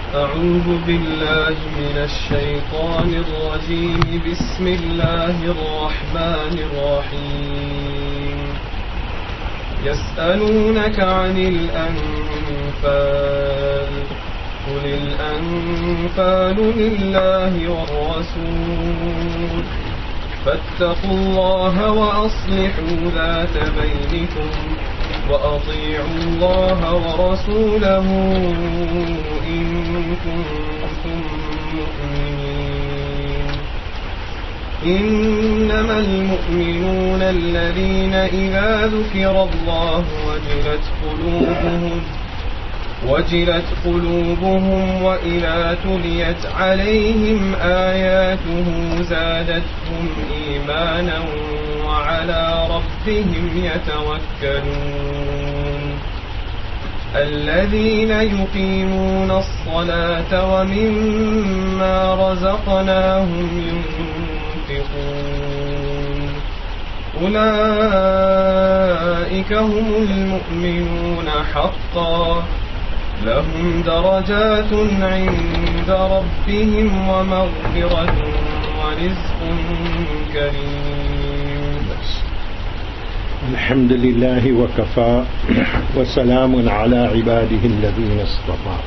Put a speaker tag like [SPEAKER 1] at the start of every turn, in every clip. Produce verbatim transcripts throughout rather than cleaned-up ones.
[SPEAKER 1] أعوذ بالله من الشيطان الرجيم بسم الله الرحمن الرحيم يسألونك عن الأنفال قل الأنفال لله والرسول فاتقوا الله وأصلحوا ذات بينكم وأطيعوا الله ورسوله إن كنتم مؤمنين إنما المؤمنون الذين إذا ذكر الله وجلت قلوبهم وجلت قلوبهم وإذا تليت عليهم آياته زادتهم إيمانا وعلى ربهم يتوكلون الذين يقيمون الصلاة ومما رزقناهم ينفقون أولئك هم المؤمنون حقا لهم درجات عند ربهم ومغفرة ورزق كريم.
[SPEAKER 2] الحمد لله وكفى وسلام على عباده الذين اصطفى.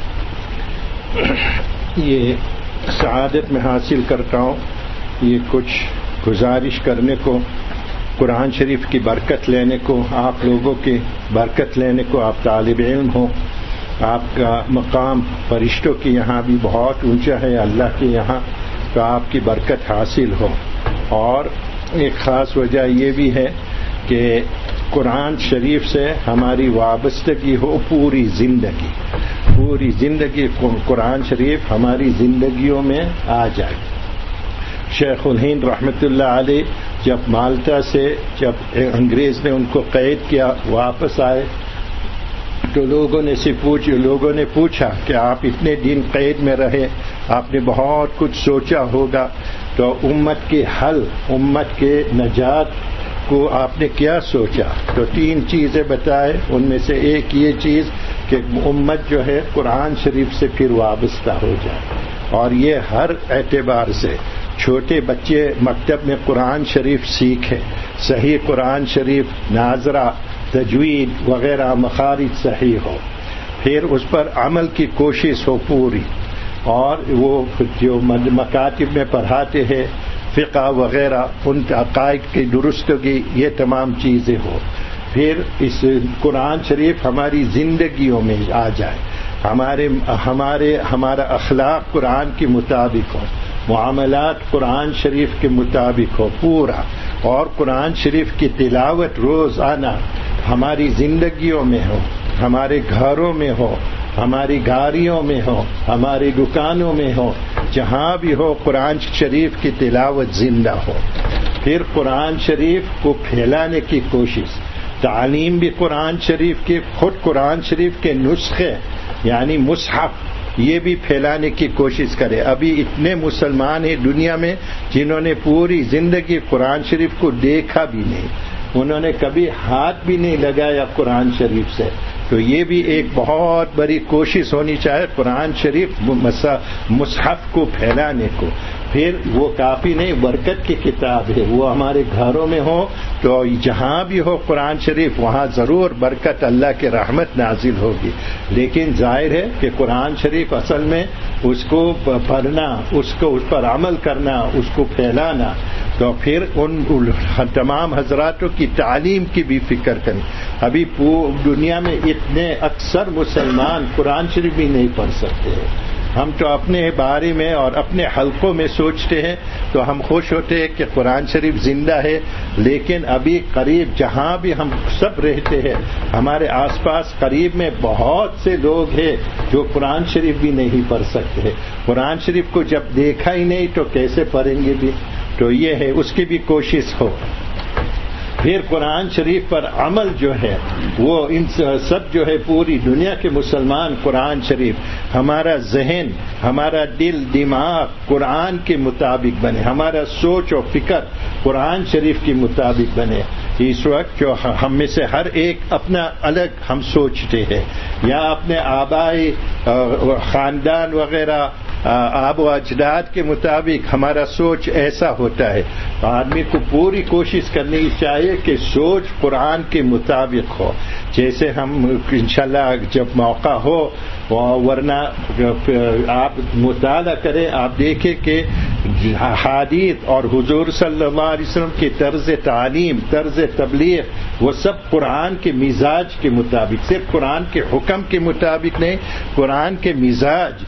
[SPEAKER 2] یہ سعادت میں حاصل کرتا ہوں یہ کچھ گزارش کرنے کو، قرآن شریف کی برکت لینے کو، آپ لوگوں کی برکت لینے کو. آپ طالب علم ہو، آپ کا مقام فرشتوں کے یہاں بھی بہت اونچا ہے، اللہ کے یہاں، تو آپ کی برکت حاصل ہو. اور ایک خاص وجہ یہ بھی ہے کہ قرآن شریف سے ہماری وابستگی ہو پوری زندگی پوری زندگی قرآن شریف ہماری زندگیوں میں آ جائے. شیخ الہند رحمۃ اللہ علیہ جب مالٹا سے جب انگریز نے ان کو قید کیا واپس آئے تو لوگوں نے سے پوچھ لوگوں نے پوچھا کہ آپ اتنے دن قید میں رہے، آپ نے بہت کچھ سوچا ہوگا، تو امت کے حل امت کے نجات کو آپ نے کیا سوچا؟ تو تین چیزیں بتائے. ان میں سے ایک یہ چیز کہ امت جو ہے قرآن شریف سے پھر وابستہ ہو جائے، اور یہ ہر اعتبار سے. چھوٹے بچے مکتب میں قرآن شریف سیکھیں، صحیح قرآن شریف ناظرہ تجوید وغیرہ مخارج صحیح ہو، پھر اس پر عمل کی کوشش ہو پوری، اور وہ جو مکاتب میں پڑھاتے ہیں فقہ وغیرہ ان عقائد کی درستگی یہ تمام چیزیں ہو. پھر اس قرآن شریف ہماری زندگیوں میں آ جائے، ہمارے ہمارے ہمارا اخلاق قرآن کے مطابق ہو، معاملات قرآن شریف کے مطابق ہو پورا، اور قرآن شریف کی تلاوت روزانہ ہماری زندگیوں میں ہو، ہمارے گھروں میں ہو، ہماری گاڑیوں میں ہو، ہماری دکانوں میں ہو، جہاں بھی ہو قرآن شریف کی تلاوت زندہ ہو. پھر قرآن شریف کو پھیلانے کی کوشش، تعلیم بھی قرآن شریف کے، خود قرآن شریف کے نسخے یعنی مصحف یہ بھی پھیلانے کی کوشش کرے. ابھی اتنے مسلمان ہیں دنیا میں جنہوں نے پوری زندگی قرآن شریف کو دیکھا بھی نہیں، انہوں نے کبھی ہاتھ بھی نہیں لگایا قرآن شریف سے. تو یہ بھی ایک بہت بڑی کوشش ہونی چاہیے قرآن شریف مصحف کو پھیلانے کو. پھر وہ کافی نہیں، برکت کی کتاب ہے، وہ ہمارے گھروں میں ہو تو جہاں بھی ہو قرآن شریف وہاں ضرور برکت اللہ کی رحمت نازل ہوگی. لیکن ظاہر ہے کہ قرآن شریف اصل میں اس کو پڑھنا، اس کو اس پر عمل کرنا، اس کو پھیلانا، تو پھر ان تمام حضراتوں کی تعلیم کی بھی فکر کریں. ابھی دنیا میں اتنے اکثر مسلمان قرآن شریف بھی نہیں پڑھ سکتے ہیں. ہم تو اپنے بارے میں اور اپنے حلقوں میں سوچتے ہیں تو ہم خوش ہوتے ہیں کہ قرآن شریف زندہ ہے، لیکن ابھی قریب جہاں بھی ہم سب رہتے ہیں ہمارے آس پاس قریب میں بہت سے لوگ ہیں جو قرآن شریف بھی نہیں پڑھ سکتے. قرآن شریف کو جب دیکھا ہی نہیں تو کیسے پڑھیں گے بھی؟ تو یہ ہے اس کی بھی کوشش ہو. پھر قرآن شریف پر عمل جو ہے وہ ان سب جو ہے پوری دنیا کے مسلمان قرآن شریف، ہمارا ذہن ہمارا دل دماغ قرآن کے مطابق بنے، ہمارا سوچ و فکر قرآن شریف کے مطابق بنے. اس وقت جو ہم میں سے ہر ایک اپنا الگ ہم سوچتے ہیں یا اپنے آبائی خاندان وغیرہ آب و اجداد کے مطابق ہمارا سوچ ایسا ہوتا ہے. آدمی کو پوری کوشش کرنی چاہیے کہ سوچ قرآن کے مطابق ہو. جیسے ہم انشاءاللہ جب موقع ہو ورنہ آپ مطالعہ کریں, آپ دیکھیں کہ حدیث اور حضور صلی اللہ علیہ وسلم کی طرز تعلیم, طرز تبلیغ وہ سب قرآن کے مزاج کے مطابق, صرف قرآن کے حکم کے مطابق نہیں, قرآن کے مزاج,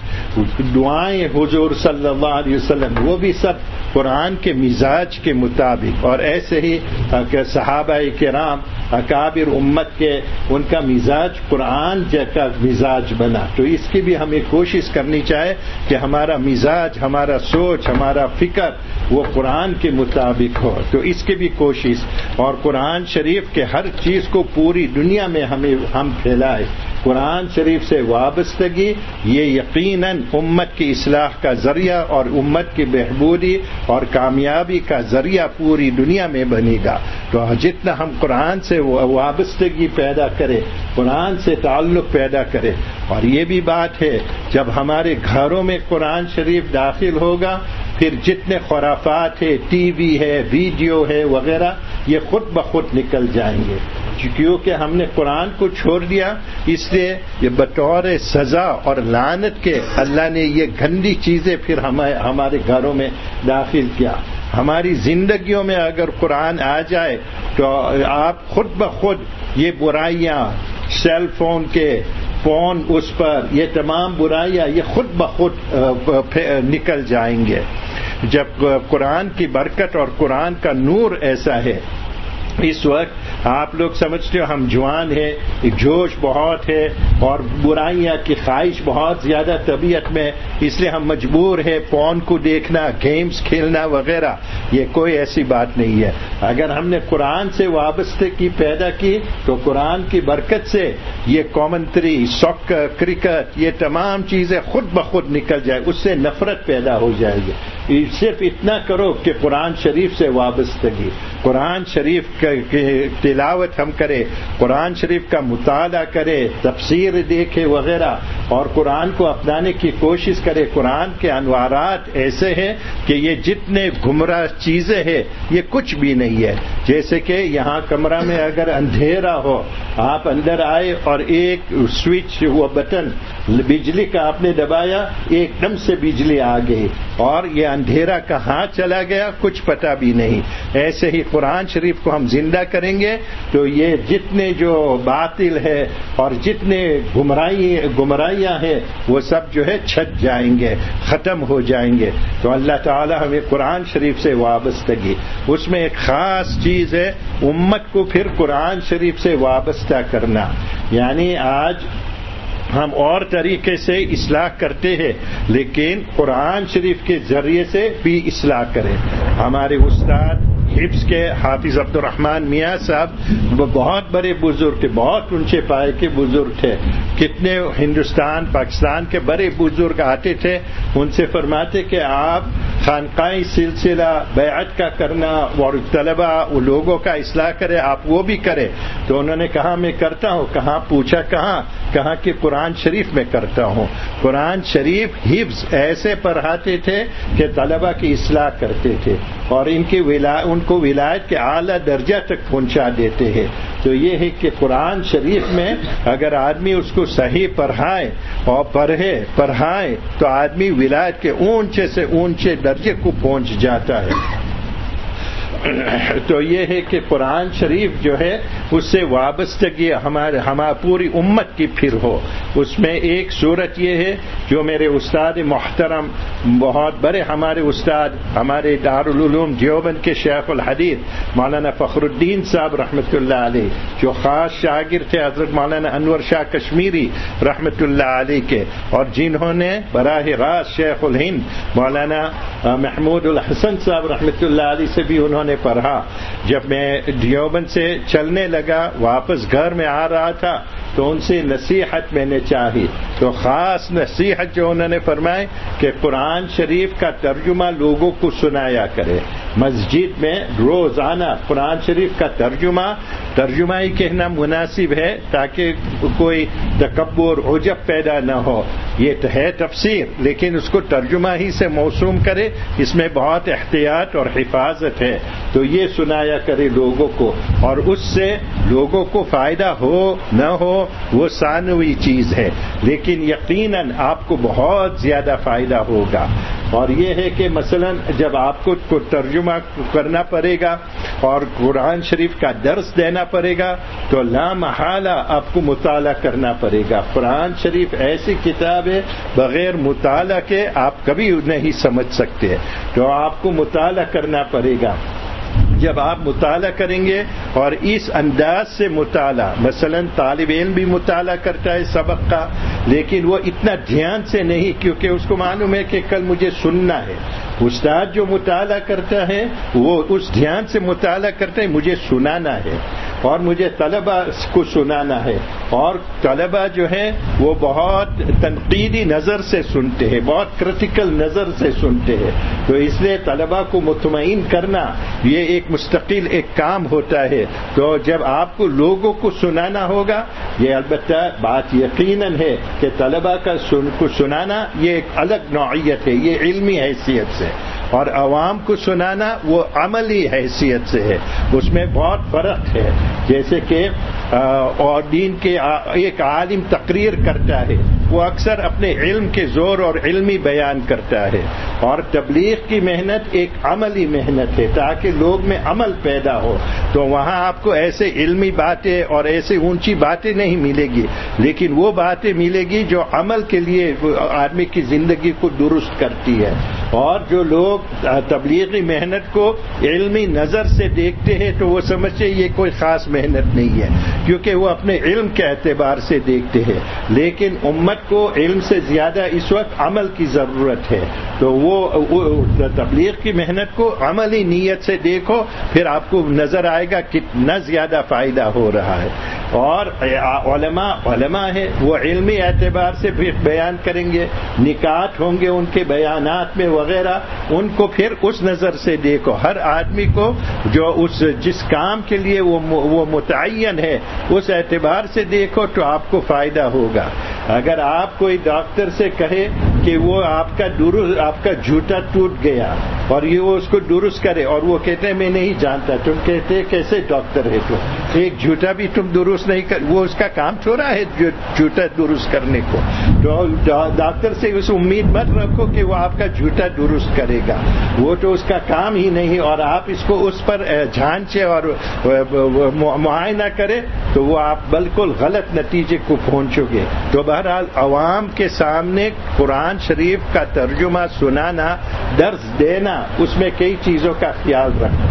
[SPEAKER 2] دعائیں حضور صلی اللہ علیہ وسلم وہ بھی سب قرآن کے مزاج کے مطابق. اور ایسے ہی صحابہ کرام اکابر امت کے ان کا مزاج قرآن کا مزاج بنا. تو اس کی بھی ہمیں کوشش کرنی چاہے کہ ہمارا مزاج, ہمارا سوچ, ہمارا فکر وہ قرآن کے مطابق ہو. تو اس کی بھی کوشش, اور قرآن شریف کے ہر چیز کو پوری دنیا میں ہمیں ہم پھیلائے. قرآن شریف سے وابستگی یہ یقیناً امت کی اصلاح کا ذریعہ اور امت کی بہبودی اور کامیابی کا ذریعہ پوری دنیا میں بنے گا. تو جتنا ہم قرآن سے وابستگی پیدا کریں, قرآن سے تعلق پیدا کریں. اور یہ بھی بات ہے جب ہمارے گھروں میں قرآن شریف داخل ہوگا پھر جتنے خرافات ہے, ٹی وی ہے, ویڈیو ہے وغیرہ, یہ خود بخود نکل جائیں گے. کیونکہ ہم نے قرآن کو چھوڑ دیا, اس لیے یہ بطور سزا اور لعنت کے اللہ نے یہ گندی چیزیں پھر ہمارے گھروں میں داخل کیا. ہماری زندگیوں میں اگر قرآن آ جائے تو آپ خود بخود یہ برائیاں, سیل فون کے فون اس پر, یہ تمام برائیاں یہ خود بخود نکل جائیں گے. جب قرآن کی برکت اور قرآن کا نور ایسا ہے, اس وقت آپ لوگ سمجھتے ہو ہم جوان ہیں, جوش بہت ہے اور برائیاں کی خواہش بہت زیادہ طبیعت میں, اس لیے ہم مجبور ہیں فون کو دیکھنا, گیمز کھیلنا وغیرہ. یہ کوئی ایسی بات نہیں ہے. اگر ہم نے قرآن سے وابستگی پیدا کی تو قرآن کی برکت سے یہ کامنٹری, ساکر, کرکٹ, یہ تمام چیزیں خود بخود نکل جائے, اس سے نفرت پیدا ہو جائے گی. صرف اتنا کرو کہ قرآن شریف سے وابستگی, قرآن شریف کی تلاوت ہم کریں, قرآن شریف کا مطالعہ کریں, تفسیر دیکھیں وغیرہ, اور قرآن کو اپنانے کی کوشش کریں. قرآن کے انوارات ایسے ہیں کہ یہ جتنے گمراہ چیزیں ہیں یہ کچھ بھی نہیں ہے. جیسے کہ یہاں کمرہ میں اگر اندھیرا ہو, آپ اندر آئے اور ایک سوئچ وہ بٹن بجلی کا آپ نے دبایا, ایک دم سے بجلی آ گئی اور یہ اندھیرا کہاں چلا گیا کچھ پتہ بھی نہیں. ایسے ہی قرآن شریف کو ہم زندہ کریں گے تو یہ جتنے جو باطل ہے اور جتنے گمراہی گمراہیاں ہیں وہ سب جو ہے چھٹ جائیں گے, ختم ہو جائیں گے. تو اللہ تعالی ہمیں قرآن شریف سے وابستگی, اس میں ایک خاص چیز ہے امت کو پھر قرآن شریف سے وابستہ کرنا. یعنی آج ہم اور طریقے سے اصلاح کرتے ہیں لیکن قرآن شریف کے ذریعے سے بھی اصلاح کریں. ہمارے استاد حفظ کے حافظ عبد الرحمن میاں صاحب وہ بہت بڑے بزرگ تھے, بہت اونچے پائے کے بزرگ تھے. کتنے ہندوستان پاکستان کے بڑے بزرگ آتے تھے, ان سے فرماتے کہ آپ خانقاہی سلسلہ بیعت کا کرنا اور طلباء وہ لوگوں کا اصلاح کرے, آپ وہ بھی کریں. تو انہوں نے کہا میں کرتا ہوں. کہاں پوچھا کہاں, کہا کہ قرآن شریف میں کرتا ہوں. قرآن شریف حفظ ایسے پڑھاتے تھے کہ طلباء کی اصلاح کرتے تھے اور ان کی ولا ان کو ولایت کے اعلیٰ درجہ تک پہنچا دیتے ہیں. تو یہ ہے کہ قرآن شریف میں اگر آدمی اس کو صحیح پڑھائے اور پڑھے پڑھائے تو آدمی ولایت کے اونچے سے اونچے درجے کو پہنچ جاتا ہے. تو یہ ہے کہ قرآن شریف جو ہے اس سے وابستگی ہمارے ہماری پوری امت کی پھر ہو. اس میں ایک صورت یہ ہے جو میرے استاد محترم بہت بڑے ہمارے استاد ہمارے دارالعلوم دیوبند کے شیخ الحدیث مولانا فخر الدین صاحب رحمۃ اللہ علیہ, جو خاص شاگرد تھے حضرت مولانا انور شاہ کشمیری رحمۃ اللہ علیہ کے, اور جنہوں نے براہ راست شیخ الہند مولانا محمود الحسن صاحب رحمۃ اللہ علیہ سے بھی انہوں نے نے پڑھا. جب میں دیوبند سے چلنے لگا واپس گھر میں آ رہا تھا تو ان سے نصیحت میں نے چاہی, تو خاص نصیحت جو انہوں نے فرمائے کہ قرآن شریف کا ترجمہ لوگوں کو سنایا کرے. مسجد میں روزانہ قرآن شریف کا ترجمہ ترجمہ ہی کہنا مناسب ہے تاکہ کوئی تکبر عجب پیدا نہ ہو. یہ ہے تفسیر لیکن اس کو ترجمہ ہی سے موسوم کرے, اس میں بہت احتیاط اور حفاظت ہے. تو یہ سنایا کرے لوگوں کو, اور اس سے لوگوں کو فائدہ ہو نہ ہو وہ ثانوی چیز ہے, لیکن یقیناً آپ کو بہت زیادہ فائدہ ہوگا. اور یہ ہے کہ مثلا جب آپ کو ترجمہ کرنا پڑے گا اور قرآن شریف کا درس دینا پڑے گا تو لا محالہ آپ کو مطالعہ کرنا پڑے گا. قرآن شریف ایسی کتاب ہے بغیر مطالعہ کے آپ کبھی نہیں سمجھ سکتے, تو آپ کو مطالعہ کرنا پڑے گا. جب آپ مطالعہ کریں گے اور اس انداز سے مطالعہ, مثلا طالب علم بھی مطالعہ کرتا ہے سبق کا لیکن وہ اتنا دھیان سے نہیں, کیونکہ اس کو معلوم ہے کہ کل مجھے سننا ہے. استاد جو مطالعہ کرتا ہے وہ اس دھیان سے مطالعہ کرتا ہے مجھے سنانا ہے اور مجھے طلبہ کو سنانا ہے, اور طلبہ جو ہیں وہ بہت تنقیدی نظر سے سنتے ہیں, بہت کرٹیکل نظر سے سنتے ہیں. تو اس لیے طلبہ کو مطمئن کرنا یہ ایک مستقل ایک کام ہوتا ہے. تو جب آپ کو لوگوں کو سنانا ہوگا, یہ البتہ بات یقیناً ہے کہ طلبہ کا سن کو سنانا یہ ایک الگ نوعیت ہے, یہ علمی حیثیت سے, اور عوام کو سنانا وہ عملی حیثیت سے ہے, اس میں بہت فرق ہے. جیسے کہ اور دین کے ایک عالم تقریر کرتا ہے وہ اکثر اپنے علم کے زور اور علمی بیان کرتا ہے, اور تبلیغ کی محنت ایک عملی محنت ہے تاکہ لوگ میں عمل پیدا ہو. تو وہاں آپ کو ایسے علمی باتیں اور ایسے اونچی باتیں نہیں ملے گی, لیکن وہ باتیں ملے گی جو عمل کے لیے آدمی کی زندگی کو درست کرتی ہے. اور جو لوگ تبلیغی محنت کو علمی نظر سے دیکھتے ہیں تو وہ سمجھتے یہ کوئی خاص محنت نہیں ہے کیونکہ وہ اپنے علم کے اعتبار سے دیکھتے ہیں, لیکن امت کو علم سے زیادہ اس وقت عمل کی ضرورت ہے. تو وہ تبلیغ کی محنت کو عملی نیت سے دیکھو, پھر آپ کو نظر آئے گا کتنا زیادہ فائدہ ہو رہا ہے. اور علماء علماء ہیں وہ علمی اعتبار سے بھی بیان کریں گے, نکات ہوں گے ان کے بیانات میں وغیرہ, ان کو پھر اس نظر سے دیکھو. ہر آدمی کو جو اس جس کام کے لیے وہ وہ متعین ہے اس اعتبار سے دیکھو تو آپ کو فائدہ ہوگا. اگر آپ کوئی ڈاکٹر سے کہے کہ وہ آپ کا درست آپ کا جھوٹا ٹوٹ گیا اور یہ وہ اس کو درست کرے, اور وہ کہتے ہیں میں نہیں جانتا, تم کہتے کیسے ڈاکٹر ہے تو ایک جھوٹا بھی تم درست نہیں کر, وہ اس کا کام تھوڑا ہے جھوٹا درست کرنے کو. تو ڈاکٹر سے اس امید مت رکھو کہ وہ آپ کا جھوٹا درست کرے گا, وہ تو اس کا کام ہی نہیں, اور آپ اس کو اس پر جھانچے اور معائنہ کرے تو وہ آپ بالکل غلط نتیجے کو پہنچو گے. تو بہرحال عوام کے سامنے قرآن شریف کا ترجمہ سنانا, درس دینا, اس میں کئی چیزوں کا خیال رکھنا.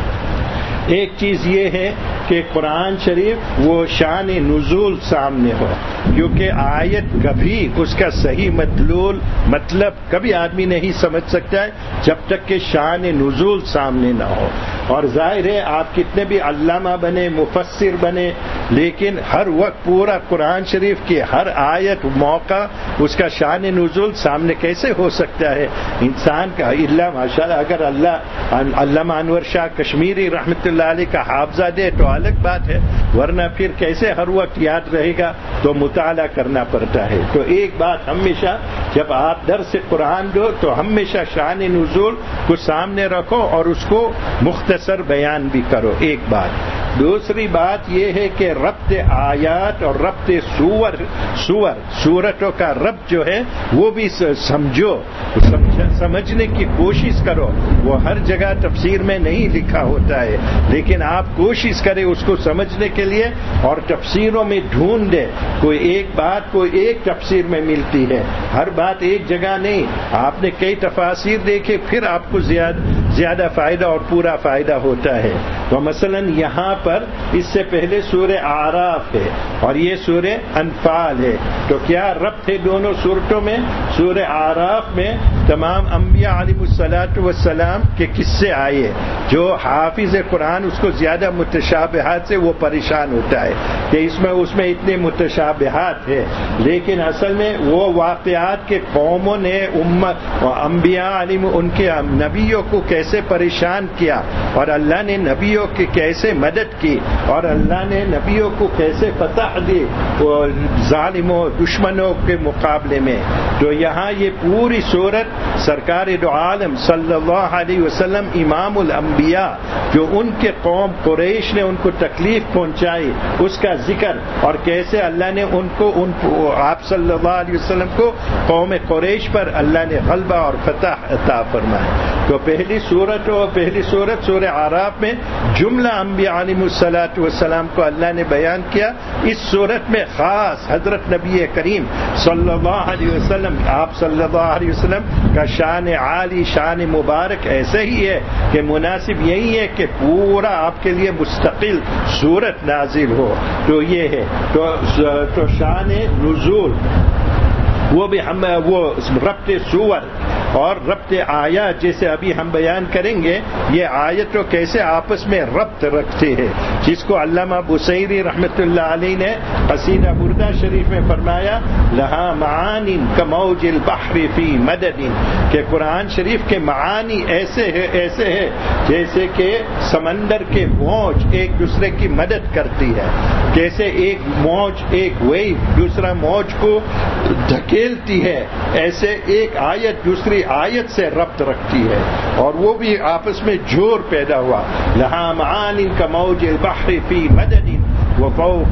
[SPEAKER 2] ایک چیز یہ ہے کہ قرآن شریف وہ شان نزول سامنے ہو, کیونکہ آیت کبھی اس کا صحیح مدلول مطلب کبھی آدمی نہیں سمجھ سکتا ہے جب تک کہ شان نزول سامنے نہ ہو. اور ظاہر ہے آپ کتنے بھی علامہ بنے, مفسر بنے, لیکن ہر وقت پورا قرآن شریف کی ہر آیت موقع اس کا شان نزول سامنے کیسے ہو سکتا ہے انسان کا. اللہ ماشاءاللہ اگر اللہ علامہ انور شاہ کشمیری رحمۃ اللہ علیہ کا حافظہ دے تو الگ بات ہے, ورنہ پھر کیسے ہر وقت یاد رہے گا, تو مطالعہ کرنا پڑتا ہے. تو ایک بات ہمیشہ جب آپ درس قرآن دو تو ہمیشہ شان نزول کو سامنے رکھو اور اس کو مختصر بیان بھی کرو, ایک بات. دوسری بات یہ ہے کہ ربط آیات اور ربط سور سور سورتوں کا ربط جو ہے وہ بھی سمجھو, سمجھنے کی کوشش کرو. وہ ہر جگہ تفسیر میں نہیں لکھا ہوتا ہے, لیکن آپ کوشش کریں اس کو سمجھنے کے لیے, اور تفسیروں میں ڈھونڈ دیں. کوئی ایک بات کوئی ایک تفسیر میں ملتی ہے, ہر بات ایک جگہ نہیں. آپ نے کئی تفاسیر دیکھے پھر آپ کو زیادہ زیادہ فائدہ اور پورا فائدہ ہوتا ہے. تو مثلا یہاں پر اس سے پہلے سورہ اعراف ہے اور یہ سورہ انفال ہے. تو کیا ربط ہے دونوں صورتوں میں؟ سورہ اعراف میں تمام انبیاء علیہ الصلاۃ والسلام کے قصے آئے. جو حافظ قرآن اس کو زیادہ متشابہات سے وہ پریشان ہوتا ہے کہ اس میں اس میں اتنے متشابہات ہے، لیکن اصل میں وہ واقعات کے قوموں نے امت انبیاء علیہ ان کے نبیوں کو کیسے پریشان کیا اور اللہ نے نبیوں کی کیسے مدد کی اور اللہ نے نبیوں کو کیسے فتح دی ظالموں دشمنوں کے مقابلے میں. تو یہاں یہ پوری صورت سرکار دو عالم صلی اللہ علیہ وسلم امام الانبیاء جو ان کے قوم قریش نے ان کو تکلیف پہنچائی اس کا ذکر اور کیسے اللہ نے ان کو ان آپ صلی اللہ علیہ وسلم کو قوم قریش پر اللہ نے غلبہ اور فتح عطا فرمایا. تو پہلی صورت اور پہلی صورت سورہ اعراف میں جملہ انبیاء علیہ الصلاۃ والسلام کو اللہ نے بیان کیا. اس صورت میں خاص حضرت نبی کریم صلی اللہ علیہ وسلم آپ صلی اللہ علیہ وسلم کا شان عالی شان مبارک ایسے ہی ہے کہ مناسب یہی ہے کہ پورا آپ کے لیے مستقل صورت نازل ہو. تو یہ ہے تو, تو شان نزول وہ بھی ہم وہ ربط سور اور ربط آیات جیسے ابھی ہم بیان کریں گے یہ آیتوں کیسے آپس میں ربط رکھتے ہیں، جس کو علامہ بصیری رحمۃ اللہ علیہ نے قصیدہ بردہ شریف میں فرمایا لہا معانی کموج البحر فی مدد، کہ قرآن شریف کے معانی ایسے ہے ایسے ہے جیسے کہ سمندر کے موج ایک دوسرے کی مدد کرتی ہے، جیسے ایک موج ایک ویو دوسرا موج کو دھکیلتی ہے، ایسے ایک آیت دوسری آیت سے ربط رکھتی ہے اور وہ بھی آپس میں جوڑ پیدا ہوا. لہا معانی کموج البحر فی مدد وفوق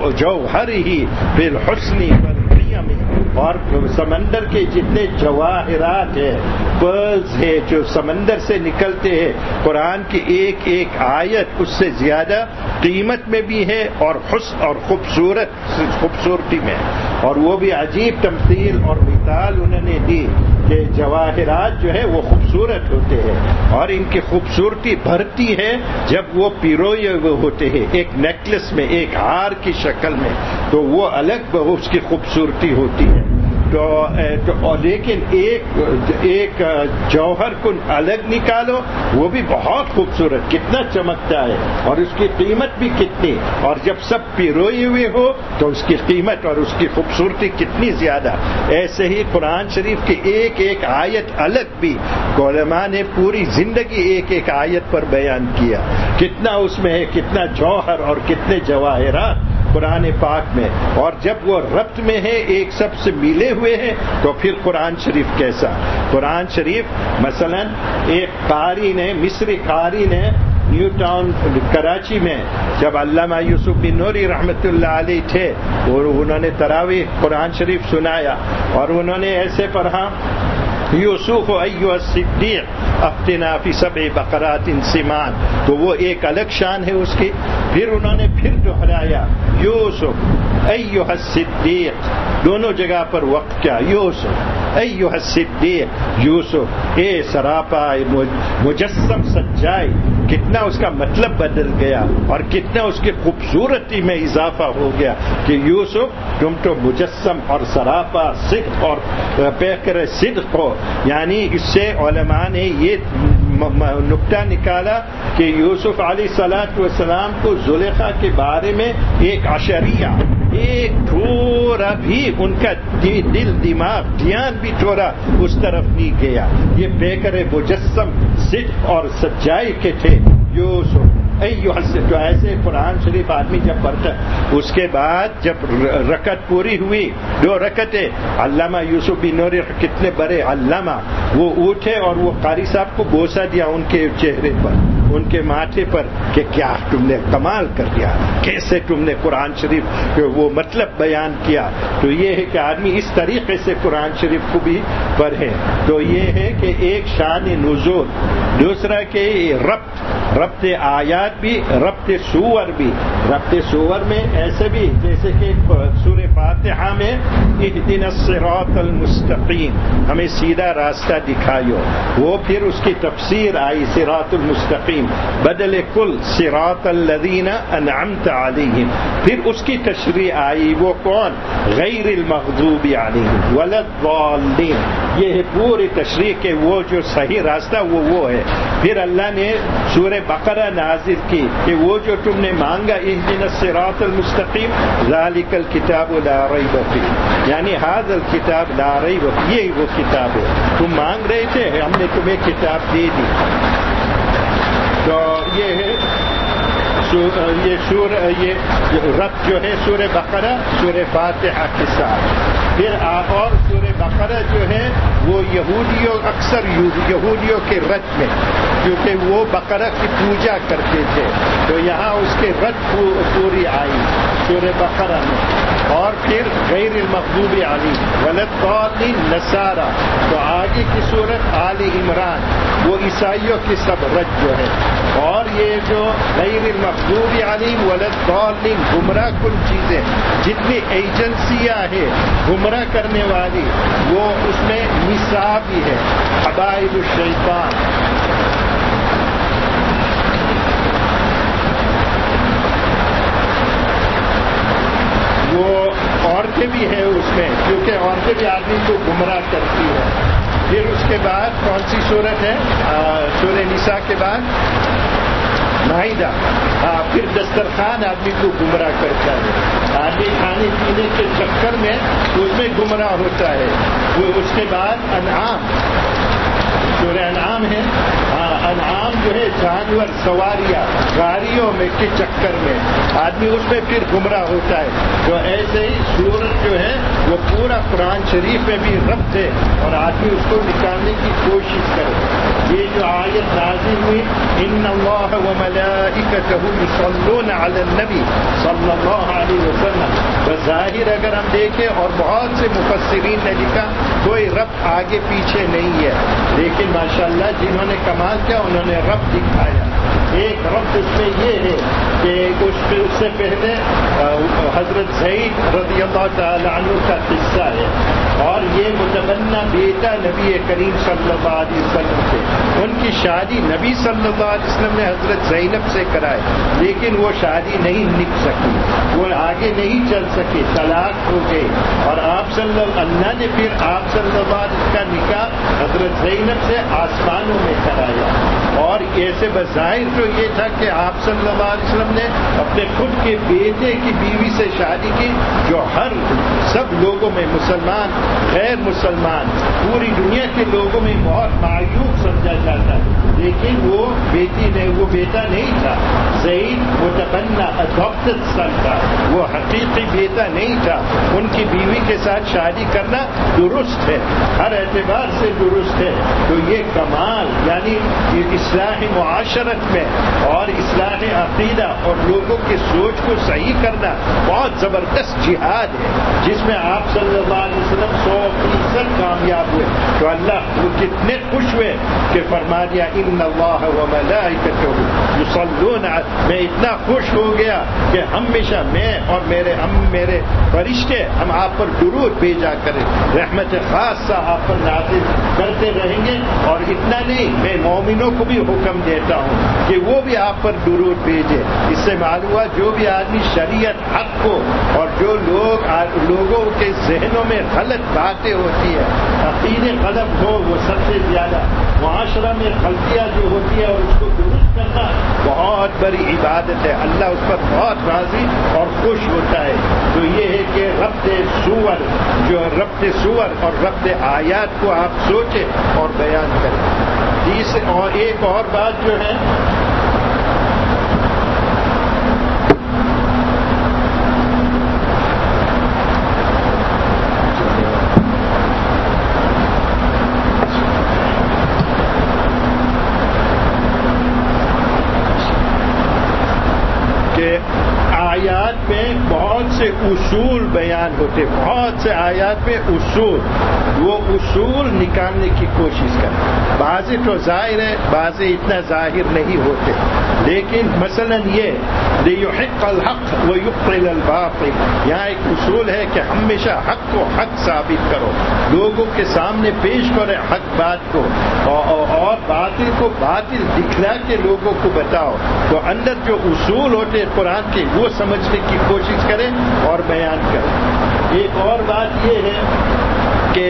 [SPEAKER 2] جوہرہ فی الحسن والقیم، اور سمندر کے جتنے جواہرات ہیں پرلز ہے جو سمندر سے نکلتے ہیں قرآن کی ایک ایک آیت اس سے زیادہ قیمت میں بھی ہے اور حسن اور خوبصورت خوبصورتی میں، اور وہ بھی عجیب تمثیل اور مثال انہوں نے دی کہ جواہرات جو ہے وہ خوبصورت ہوتے ہیں اور ان کی خوبصورتی بڑھتی ہے جب وہ پیروئے ہوئے ہوتے ہیں ایک نیکلس میں ایک ہار کی شکل میں، تو وہ الگ اس کی خوبصورتی ہوتی ہے. تو, تو لیکن ایک ایک جوہر کو الگ نکالو وہ بھی بہت خوبصورت کتنا چمکتا ہے اور اس کی قیمت بھی کتنی، اور جب سب پیروئے ہوئے ہو تو اس کی قیمت اور اس کی خوبصورتی کتنی زیادہ. ایسے ہی قرآن شریف کی ایک ایک آیت الگ بھی علماء نے پوری زندگی ایک ایک آیت پر بیان کیا، کتنا اس میں ہے کتنا جوہر اور کتنے جواہرات قرآن پاک میں، اور جب وہ ربط میں ہے ایک سب سے ملے ہوئے ہیں تو پھر قرآن شریف کیسا. قرآن شریف مثلا ایک قاری نے مصری قاری نے نیو ٹاؤن کراچی میں جب علامہ یوسف بن نوری رحمۃ اللہ علیہ تھے اور انہوں نے تراویح قرآن شریف سنایا اور انہوں نے ایسے پڑھا یوسف ایھا الصدیق افتنا فی سبع بقرات سمان، تو وہ ایک الگ شان ہے اس کی. پھر انہوں نے پھر دہرایا یوسف ایھا الصدیق، دونوں جگہ پر وقت کیا یوسف ایھا الصدیق یوسف اے سراپا مجسم سجائی، کتنا اس کا مطلب بدل گیا اور کتنا اس کی خوبصورتی میں اضافہ ہو گیا کہ یوسف تم تو مجسم اور سراپا صدق اور پیکر صدق ہو. یعنی اس سے علماء نے یہ نکتہ نکالا کہ یوسف علیہ الصلاۃ والسلام کو زلیخا کے بارے میں ایک عشریہ ایک تھوڑا بھی ان کا دل دماغ دھیان بھی تھوڑا اس طرف نہیں گیا. یہ پیکر مجسم صدق اور سچائی کے تھے یوسف ایھا. تو ایسے قرآن شریف آدمی جب پڑھتا اس کے بعد جب رکعت پوری ہوئی دو رکعتیں، علامہ یوسف بن نوری کتنے بڑے علامہ وہ اٹھے اور وہ قاری صاحب کو بوسہ دیا ان کے چہرے پر ان کے ماتھے پر کہ کیا تم نے کمال کر دیا، کیسے تم نے قرآن شریف وہ مطلب بیان کیا. تو یہ ہے کہ آدمی اس طریقے سے قرآن شریف کو بھی پڑھے. تو یہ ہے کہ ایک شان نزول، دوسرا کہ ربط ربط آیات بھی ربط سور بھی. ربط سور میں ایسے بھی جیسے کہ سورہ فاتحہ میں اہدنا الصراط المستقیم، ہمیں سیدھا راستہ دکھائیو. وہ پھر اس کی تفسیر آئی صراط المستقیم بدل کل صراط الذین انعمت علیہم. پھر اس کی تشریح آئی وہ کون؟ غیر المغضوب علیہم ولا الضالین. یہ ہے پوری تشریح کہ وہ جو صحیح راستہ وہ وہ ہے. پھر اللہ نے سورہ بقرہ نازل کی کہ وہ جو تم نے مانگا اہدنا الصراط المستقیم ذالک الکتاب لا ریب فیہ، یعنی ھذا الکتاب لا ریب فیہ، یہ وہ کتاب ہے تم مانگ رہے تھے، ہم نے تمہیں کتاب دے دی. تو یہ ہے یہ سور یہ رب جو ہے سورہ بقرہ سورہ فاتحہ کے ساتھ. پھر اور سورہ بقرہ جو ہے وہ یہودیوں اکثر یہودیوں کے رد میں، کیونکہ وہ بقرہ کی پوجا کرتے تھے تو یہاں اس کے رد پوری آئی سورہ بقرہ میں. اور پھر غیر المغضوب علیہم ولا الضالین نصارا. تو آگے کی صورت آل عمران وہ عیسائیوں کی سب رد جو ہے. اور یہ جو غیر المغضوب علیہم ولا الضالین گمراہ کن چیزیں جتنی ایجنسیاں ہیں گمراہ کرنے والی وہ اس میں نساء بھی ہے، حبائل الشیطان. وہ عورتیں بھی ہیں اس میں، کیونکہ عورتیں بھی آدمی کو گمراہ کرتی ہیں. پھر اس کے بعد کون سی صورت ہے سورہ نساء کے بعد؟ مائدہ. ہاں پھر دسترخوان آدمی کو گمراہ کرتا ہے، آدمی کھانے پینے کے چکر میں اس میں گمراہ ہوتا ہے. وہ اس کے بعد انعام سورہ انعام ہے. ہاں انعام جو ہے جانور سواریاں گاڑیوں میں کے چکر میں آدمی اس میں پھر گمراہ ہوتا ہے. تو ایسے ہی سورت جو ہے وہ پورا قرآن شریف میں بھی ربط ہے اور آدمی اس کو نکالنے کی کوشش کرے. یہ جو آیت نازل ہوئی ان اللہ وملائکتہ یصلون علی النبی صلی اللہ علیہ وسلم، بظاہر اگر ہم دیکھیں اور بہت سے مفسرین نے لکھا کوئی ربط آگے پیچھے نہیں ہے، لیکن ماشاءاللہ جنہوں نے کمال کیا انہوں نے ربط دکھایا. ایک ربط اس میں یہ ہے کہ اس سے پہلے حضرت زید رضی اللہ تعالی عنہ کا قصہ ہے اور یہ متبنہ بیٹا نبی کریم صلی اللہ علیہ وسلم سے. ان کی شادی نبی صلی اللہ علیہ وسلم نے حضرت زینب سے کرائی لیکن وہ شادی نہیں نک سکی، وہ آگے نہیں چل سکے، طلاق ہو گئی. اور آپ صلی اللہ نے پھر آپ صلی اللہ علیہ وسلم کا نکاح حضرت زینب سے آسمانوں میں کرایا. اور ایسے بظاہر تو یہ تھا کہ آپ صلی اللہ علیہ وسلم نے اپنے خود کے بیٹے کی بیوی سے شادی کی جو ہر سب لوگوں میں مسلمان غیر مسلمان پوری دنیا کے لوگوں میں بہت معیوب سمجھا جاتا ہے، لیکن وہ بیٹی نے وہ بیٹا نہیں تھا. زید متبنہ اڈاپٹڈ سن تھا، وہ حقیقی بیٹا نہیں تھا. ان کی بیوی کے ساتھ شادی کرنا درست ہے، ہر اعتبار سے درست ہے. تو یہ کمال یعنی اصلاح معاشرت میں اور اصلاح عقیدہ اور لوگوں کی سوچ کو صحیح کرنا بہت زبردست جہاد ہے جس میں آپ صلی اللہ علیہ وسلم سو فیصد کامیاب ہوئے. تو اللہ وہ کتنے خوش ہوئے کہ فرما دیا ان اللہ وملائکتہ یصلون. میں اتنا خوش ہو گیا کہ ہمیشہ میں اور میرے ہم میرے فرشتے ہم آپ پر درود بھیجا کریں، رحمت خاصہ آپ پر نازل کرتے رہیں گے. اور اتنا نہیں میں مومنوں کو بھی حکم دیتا ہوں کہ وہ بھی آپ پر درود بھیجے. اس سے معلوم ہوا جو بھی آدمی شریعت حق کو اور جو لوگ لوگوں کے ذہنوں میں غلط باتیں ہوتی ہے عقیدے غلط ہو وہ سب سے زیادہ معاشرہ میں غلطیاں جو ہوتی ہے اور اس کو درست کرنا بہت بڑی عبادت ہے. اللہ اس پر بہت راضی اور خوش ہوتا ہے. تو یہ ہے کہ ربط سور جو ربط سور اور ربط آیات کو آپ سوچیں اور بیان کریں. تیسرے اور ایک اور بات جو ہے آیات میں بہت سے اصول بیان ہوتے، بہت سے آیات میں اصول وہ اصول نکالنے کی کوشش کریں. بعض تو ظاہر ہے, بعض اتنا ظاہر نہیں ہوتے, لیکن مثلا یہ لیحق الحق ویبطل الباطل, یہاں ایک اصول ہے کہ ہمیشہ حق کو حق ثابت کرو, لوگوں کے سامنے پیش کرے حق بات کو, اور باطل کو باطل دکھلا کے لوگوں کو بتاؤ. تو اندر جو اصول ہوتے قرآن کے وہ سمجھنے کی کوشش کریں اور بیان کریں. ایک اور بات یہ ہے کہ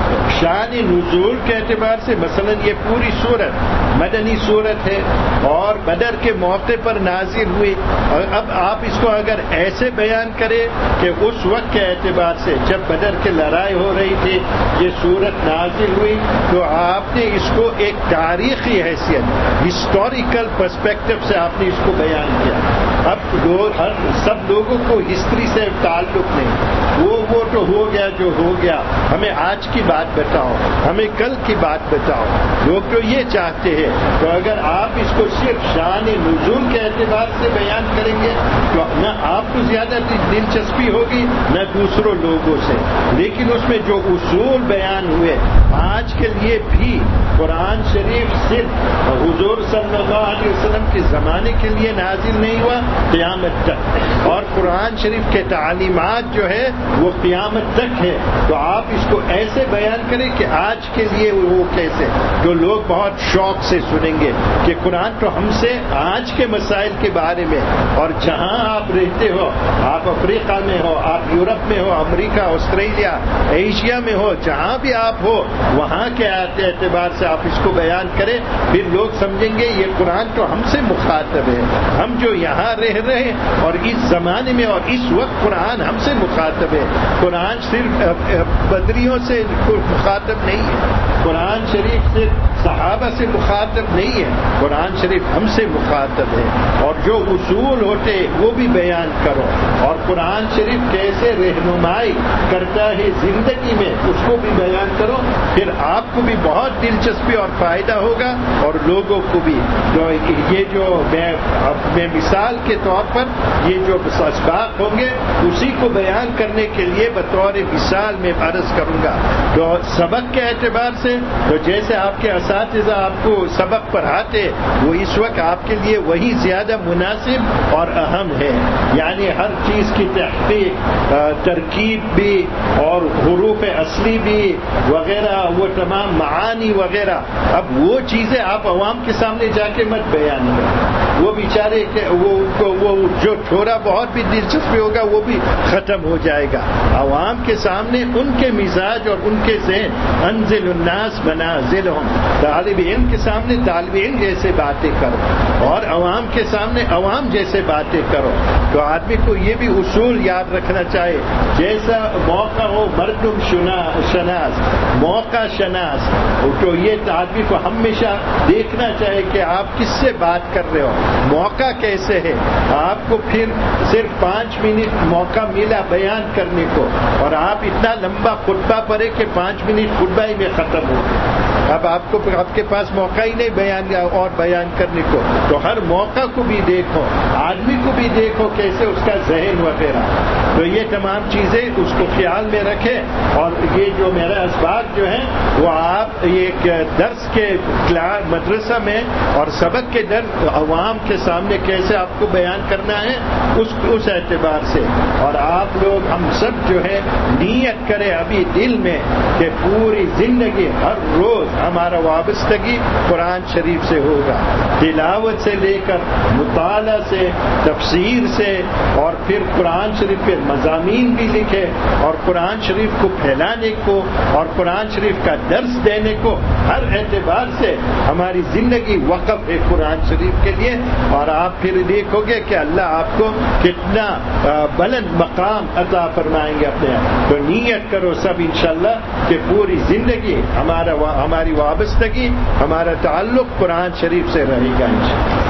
[SPEAKER 2] شان نزول کے اعتبار سے مثلا یہ پوری سورت مدنی سورت ہے اور بدر کے موقع پر نازل ہوئی. اور اب آپ اس کو اگر ایسے بیان کریں کہ اس وقت کے اعتبار سے جب بدر کی لڑائی ہو رہی تھی یہ سورت نازل ہوئی, تو آپ نے اس کو ایک تاریخی حیثیت ہسٹوریکل پرسپیکٹو سے آپ نے اس کو بیان کیا. اب لوگ ہر سب لوگوں کو ہسٹری سے تعلق نہیں, وہ وہ تو ہو گیا جو ہو گیا, ہمیں آج کی بات بتاؤ, ہمیں کل کی بات بتاؤ. لوگ تو یہ چاہتے ہیں. تو اگر آپ اس کو صرف شان نزول کے اعتبار سے بیان کریں گے تو نہ آپ کو زیادہ دلچسپی ہوگی نہ دوسروں لوگوں سے, لیکن اس میں جو اصول بیان ہوئے آج کے لیے بھی قرآن شریف صرف حضور صلی اللہ علیہ وسلم کے زمانے کے لیے نازل نہیں ہوا, قیامت تک, اور قرآن شریف کے تعلیمات جو ہے وہ قیامت تک ہے. تو آپ اس کو ایسے بیان کریں کہ آج کے لیے وہ کیسے, جو لوگ بہت شوق سے سنیں گے کہ قرآن تو ہم سے آج کے مسائل کے بارے میں, اور جہاں آپ رہتے ہو, آپ افریقہ میں ہو, آپ یورپ میں ہو, امریکہ, آسٹریلیا, ایشیا میں ہو, جہاں بھی آپ ہو وہاں کے اعتبار سے آپ اس کو بیان کریں, پھر لوگ سمجھیں گے یہ قرآن تو ہم سے مخاطب ہے. ہم جو یہاں رہ رہے ہیں اور اس زمانے میں اور اس وقت قرآن ہم سے مخاطب ہے. قرآن صرف بدریوں سے مخاطب نہیں ہے, قرآن شریف صرف صحابہ سے مخاطب نہیں ہے, قرآن شریف ہم سے مخاطب ہے. اور جو اصول ہوتے وہ بھی بیان کرو, اور قرآن شریف کیسے رہنمائی کرتا ہے زندگی میں اس کو بھی بیان کرو, پھر آپ کو بھی بہت دلچسپی اور فائدہ ہوگا اور لوگوں کو بھی. جو یہ جو میں میں مثال کے طور پر یہ جو اسباق ہوں گے اسی کو بیان کرنے کے لیے بطور مثال میں عرض کروں گا. تو سبق کے اعتبار سے تو جیسے آپ کے اساتذہ آپ کو سبق پڑھاتے وہ اس وقت آپ کے لیے وہی زیادہ مناسب اور اہم ہے. یعنی ہر چیز کی تحقیق, ترکیب بھی اور حروف اصلی بھی وغیرہ, وہ تمام معانی وغیرہ, اب وہ چیزیں آپ عوام کے سامنے جا کے مت بیان کریں. وہ بیچارے وہ, وہ جو تھوڑا بہت بھی دلچسپی ہوگا وہ بھی ختم ہو جائے گا. عوام کے سامنے ان کے مزاج اور ان کے ذہن, انزل الناس منازلہم, طالب علم کے سامنے طالب علم جیسے باتیں کرو اور عوام کے سامنے عوام جیسے باتیں کرو. تو آدمی کو یہ بھی اصول یاد رکھنا چاہیے, جیسا موقع ہو مردم شناس, موقع شناس. تو یہ آدمی کو ہمیشہ دیکھنا چاہیے کہ آپ کس سے بات کر رہے ہو, موقع کیسے ہے. آپ کو پھر صرف پانچ منٹ موقع ملا بیان کرنے کو اور آپ اتنا لمبا خطبہ پڑھے کہ پانچ منٹ خطبہ ہی میں ختم ہو گیا. اب آپ کو آپ کے پاس موقع ہی نہیں بیان اور بیان کرنے کو. تو ہر موقع کو بھی دیکھو, آدمی کو بھی دیکھو کیسے اس کا ذہن وغیرہ. تو یہ تمام چیزیں اس کو خیال میں رکھیں. اور یہ جو میرا اسباق جو ہیں وہ آپ ایک درس کے مدرسہ میں اور سبق کے درس عوام کے سامنے کیسے آپ کو بیان کرنا ہے اس اس اعتبار سے. اور آپ لوگ ہم سب جو ہے نیت کریں ابھی دل میں کہ پوری زندگی ہر روز ہمارا وابستگی قرآن شریف سے ہوگا, تلاوت سے لے کر مطالعہ سے, تفسیر سے, اور پھر قرآن شریف کے مضامین بھی لکھے اور قرآن شریف کو پھیلانے کو اور قرآن شریف کا درس دینے کو, ہر اعتبار سے ہماری زندگی وقف ہے قرآن شریف کے لیے. اور آپ پھر دیکھو گے کہ اللہ آپ کو کتنا بلند مقام عطا فرمائیں گے اپنے. تو نیت کرو سب انشاءاللہ کہ پوری زندگی ہمارا ہماری وابستگی, ہمارا تعلق قرآن شریف سے رہے گا انشاءاللہ.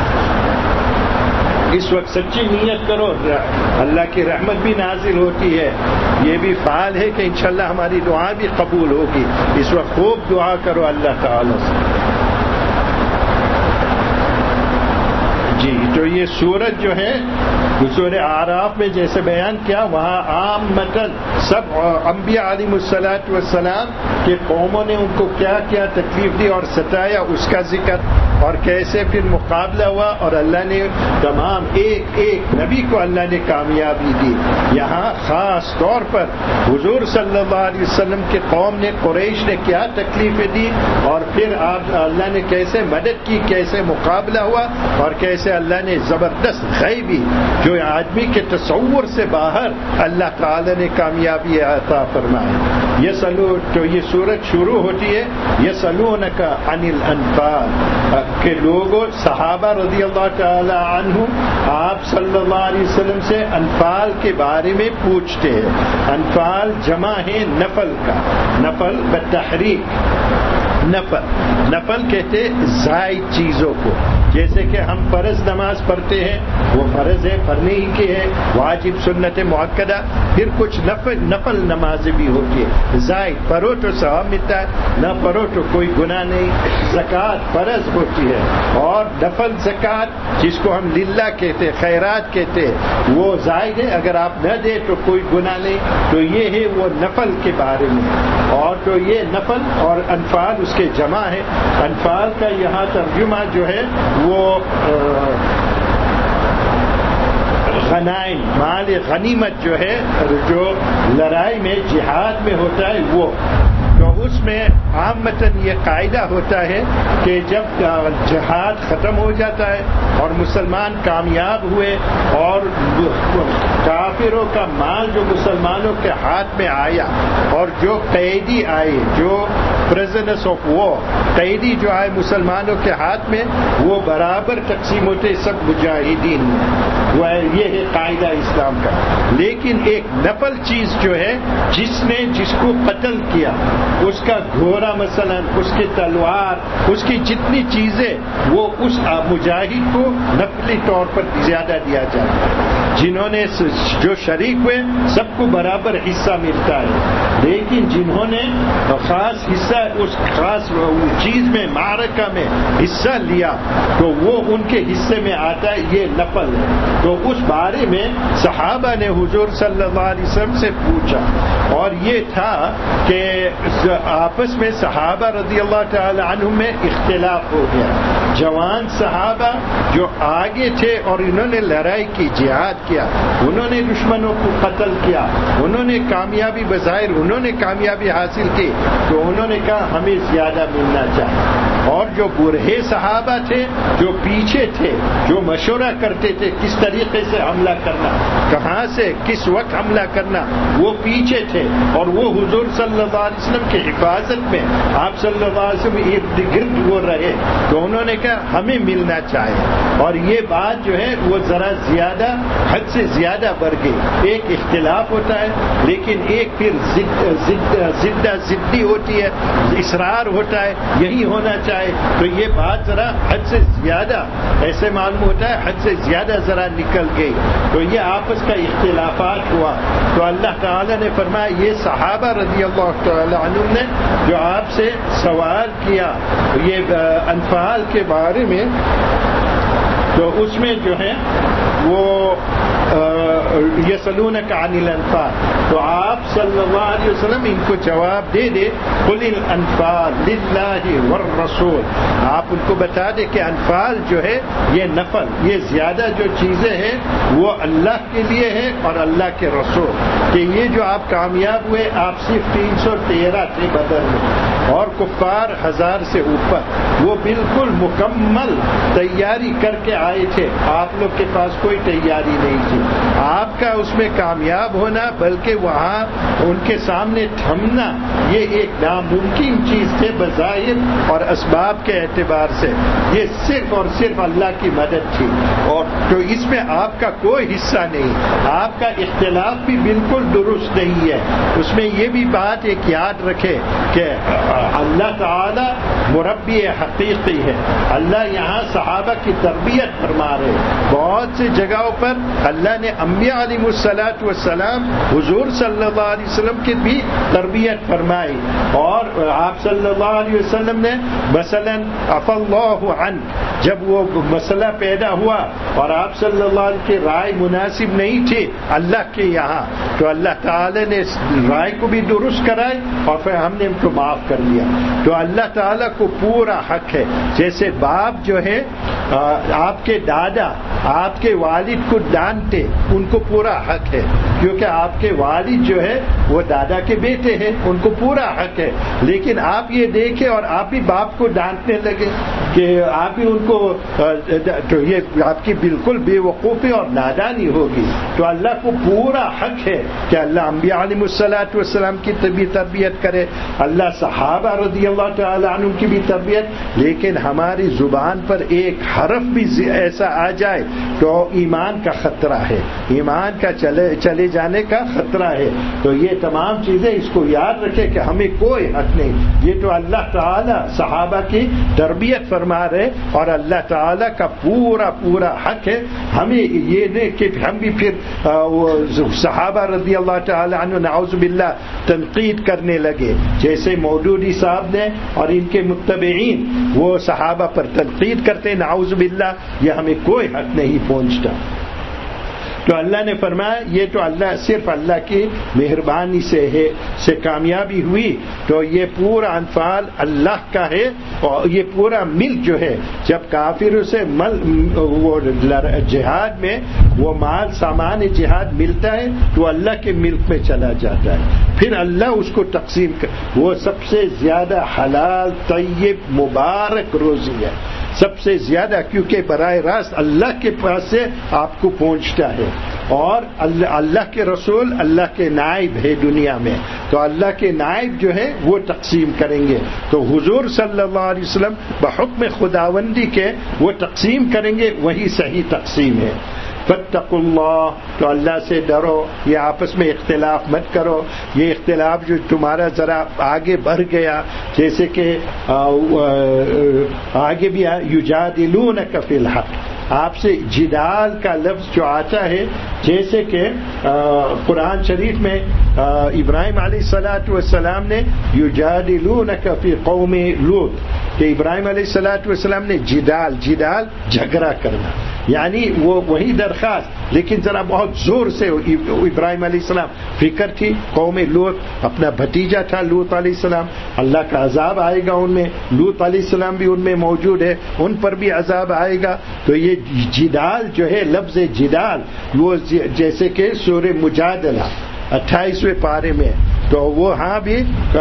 [SPEAKER 2] اس وقت سچی نیت کرو, اللہ کی رحمت بھی نازل ہوتی ہے. یہ بھی فعال ہے کہ انشاءاللہ ہماری دعا بھی قبول ہوگی. اس وقت خوب دعا کرو اللہ تعالی سے. جی تو یہ سورت جو ہے سورہ اعراف میں جیسے بیان کیا وہاں عامتاً سب انبیاء علیہ الصلوۃ والسلام کے قوموں نے ان کو کیا کیا تکلیف دی اور ستایا اس کا ذکر اور کیسے پھر مقابلہ ہوا اور اللہ نے تمام ایک ایک نبی کو اللہ نے کامیابی دی. یہاں خاص طور پر حضور صلی اللہ علیہ وسلم کے قوم نے قریش نے کیا تکلیفیں دی اور پھر آپ اللہ نے کیسے مدد کی کیسے مقابلہ ہوا اور کیسے اللہ نے زبردست غیبی جو آدمی کے تصور سے باہر اللہ تعالی نے کامیابی عطا فرمائی. یہ سلو تو یہ سورت شروع ہوتی ہے یسألونک عن الانفال کہ لوگوں صحابہ رضی اللہ تعالی عنہ آپ صلی اللہ علیہ وسلم سے انفال کے بارے میں پوچھتے ہیں. انفال جمع ہے نفل کا, نفل بتحریک. نفل نفل کہتے زائد چیزوں کو, جیسے کہ ہم فرض نماز پڑھتے ہیں وہ فرض ہے پڑھنے ہی کے ہے, واجب سنت مؤکدہ, پھر کچھ نفل نفل نمازیں بھی ہوتی ہے زائد, پڑھو تو ثواب ملتا ہے نہ پڑھو تو کوئی گناہ نہیں. زکوٰۃ فرض ہوتی ہے اور نفل زکوٰۃ جس کو ہم للہ کہتے خیرات کہتے وہ زائد ہے, اگر آپ نہ دیں تو کوئی گناہ نہیں. تو یہ ہے وہ نفل کے بارے میں. اور تو یہ نفل اور انفال اس کے جمع ہے. انفال کا یہاں ترجمہ جو ہے وہ غنائم مال غنیمت جو ہے جو لڑائی میں جہاد میں ہوتا ہے وہ. تو اس میں عامتاً یہ قاعدہ ہوتا ہے کہ جب جہاد ختم ہو جاتا ہے اور مسلمان کامیاب ہوئے اور کافروں کا مال جو مسلمانوں کے ہاتھ میں آیا اور جو قیدی آئے جو پریزنرز آف وار قیدی جو آئے مسلمانوں کے ہاتھ میں وہ برابر تقسیم ہوتے سب مجاہدین میں. وہ یہ ہے قاعدہ اسلام کا. لیکن ایک نفل چیز جو ہے جس نے جس کو قتل کیا اس کا گھوڑا مثلا اس کی تلوار اس کی جتنی چیزیں وہ اس مجاہد کو نفلی طور پر زیادہ دیا جاتا ہے. جنہوں نے جو شریک ہوئے سب کو برابر حصہ ملتا ہے, لیکن جنہوں نے خاص حصہ اس خاص چیز میں معرکہ میں حصہ لیا تو وہ ان کے حصے میں آتا ہے, یہ نفل ہے. تو اس بارے میں صحابہ نے حضور صلی اللہ علیہ وسلم سے پوچھا اور یہ تھا کہ آپس میں صحابہ رضی اللہ تعالی عنہ میں اختلاف ہو گیا. جوان صحابہ جو آگے تھے اور انہوں نے لڑائی کی جہاد کیا انہوں نے دشمنوں کو قتل کیا انہوں نے کامیابی بظاہر انہوں نے کامیابی حاصل کی تو انہوں نے کہا ہمیں زیادہ ملنا چاہیے. اور جو برہے صحابہ تھے جو پیچھے تھے جو مشورہ کرتے تھے کس طریقے سے حملہ کرنا کہاں سے کس وقت حملہ کرنا وہ پیچھے تھے اور وہ حضور صلی اللہ علیہ وسلم کی حفاظت میں آپ صلی اللہ علیہ وسلم ارد گرد وہ رہے تو انہوں نے کہا ہمیں ملنا چاہیے. اور یہ بات جو ہے وہ ذرا زیادہ حد سے زیادہ بڑھ گئی. ایک اختلاف ہوتا ہے لیکن ایک پھر ضد ضد ضدی ہوتی ہے اصرار ہوتا ہے یہی ہونا چاہیے. تو یہ بات ذرا حد سے زیادہ ایسے معلوم ہوتا ہے حد سے زیادہ ذرا نکل گئی تو یہ آپس کا اختلافات ہوا. تو اللہ تعالی نے فرمایا یہ صحابہ رضی اللہ تعالی عنہ نے جو آپ سے سوال کیا یہ انفال کے بارے میں تو اس میں جو ہے وہ یسألونک عن الانفال تو آپ صلی اللہ علیہ وسلم ان کو جواب دے دے قل الانفال للہ والرسول. آپ ان کو بتا دے کہ انفال جو ہے یہ نفل یہ زیادہ جو چیزیں ہیں وہ اللہ کے لیے ہے اور اللہ کے رسول کہ یہ جو آپ کامیاب ہوئے آپ صرف تین سو تیرہ تھے بدر میں اور کفار ہزار سے اوپر وہ بالکل مکمل تیاری کر کے آئے تھے. آپ لوگ کے پاس کوئی تیاری نہیں تھی. آپ کا اس میں کامیاب ہونا بلکہ وہاں ان کے سامنے تھمنا یہ ایک ناممکن چیز تھے بظاہر اور اسباب کے اعتبار سے. یہ صرف اور صرف اللہ کی مدد تھی اور تو اس میں آپ کا کوئی حصہ نہیں. آپ کا اختلاف بھی بالکل درست نہیں ہے. اس میں یہ بھی بات ایک یاد رکھے کہ اللہ تعالی مربی حقیقی ہے. اللہ یہاں صحابہ کی تربیت فرما رہے. بہت سی جگہوں پر اللہ نے انبیاء انبیاء علیہ الصلوۃ والسلام حضور صلی اللہ علیہ وسلم کی بھی تربیت فرمائی, اور آپ صلی اللہ علیہ وسلم نے مثلا عفا اللہ عنہ, جب وہ مسئلہ پیدا ہوا اور آپ صلی اللہ علیہ وسلم کی رائے مناسب نہیں تھی اللہ کے یہاں, تو اللہ تعالی نے رائے کو بھی درست کرائی اور پھر ہم نے ان کو معاف کر لیا. تو اللہ تعالیٰ کو پورا حق ہے, جیسے باپ جو ہے آپ کے دادا آپ کے والد کو ڈانٹے, ان کو پورا حق ہے, کیونکہ آپ کے والد جو ہے وہ دادا کے بیٹے ہیں, ان کو پورا حق ہے. لیکن آپ یہ دیکھیں اور آپ ہی باپ کو ڈانٹنے لگے کہ آپ ہی ان کو, تو یہ آپ کی بالکل بے وقوفی اور نادانی ہوگی. تو اللہ کو پورا حق ہے کہ اللہ انبیاء علیہ الصلوۃ والسلام کی بھی تربیت کرے, اللہ صحابہ رضی اللہ تعالی عنہ کی بھی تربیت, لیکن ہماری زبان پر ایک حرف بھی ایسا آ جائے تو ایمان کا خطرہ ہے, ایمان کا چلے چلے جانے کا خطرہ ہے. تو یہ تمام چیزیں اس کو یاد رکھے کہ ہمیں کوئی حق نہیں, یہ تو اللہ تعالی صحابہ کی تربیت فرما رہے اور اللہ تعالی کا پورا پورا حق ہے. ہمیں یہ نہیں کہ ہم بھی پھر صحابہ رضی اللہ تعالی عنہ نعوذ باللہ تنقید کرنے لگے, جیسے مودودی صاحب نے اور ان کے متبعین وہ صحابہ پر تنقید کرتے, نعوذ باللہ, یہ ہمیں کوئی حق نہیں پہنچتا. تو اللہ نے فرمایا یہ تو اللہ صرف اللہ کی مہربانی سے ہے سے کامیابی ہوئی. تو یہ پورا انفال اللہ کا ہے, اور یہ پورا ملک جو ہے جب کافروں سے مل وہ جہاد میں وہ مال سامان جہاد ملتا ہے تو اللہ کے ملک میں چلا جاتا ہے, پھر اللہ اس کو تقسیم کر, وہ سب سے زیادہ حلال طیب مبارک روزی ہے, سب سے زیادہ, کیونکہ براہ راست اللہ کے پاس سے آپ کو پہنچتا ہے. اور اللہ, اللہ کے رسول اللہ کے نائب ہے دنیا میں, تو اللہ کے نائب جو ہے وہ تقسیم کریں گے. تو حضور صلی اللہ علیہ وسلم بحکم خداوندی کے وہ تقسیم کریں گے, وہی صحیح تقسیم ہے. فاتقوا اللہ, تو اللہ سے ڈرو, یہ آپس میں اختلاف مت کرو. یہ اختلاف جو تمہارا ذرا آگے بڑھ گیا, جیسے کہ آگے بھی یجادلونک فی الحق, آپ سے جدال کا لفظ جو آتا ہے, جیسے کہ قرآن شریف میں ابراہیم علیہ الصلاۃ والسلام نے یجادلونک فی قوم لوط, کہ ابراہیم علیہ الصلاۃ والسلام نے جدال جدال جھگڑا کرنا, یعنی وہ وہی درخواست, لیکن ذرا بہت زور سے ابراہیم علیہ السلام فکر تھی قوم لوط, اپنا بھتیجا تھا لوط علیہ السلام, اللہ کا عذاب آئے گا ان میں, لوط علیہ السلام بھی ان میں موجود ہے, ان پر بھی عذاب آئے گا. تو یہ جدال جو ہے, لفظ جدال, وہ جیسے کہ سورہ مجادلہ اٹھائیسویں پارے میں, تو وہ ہاں بھی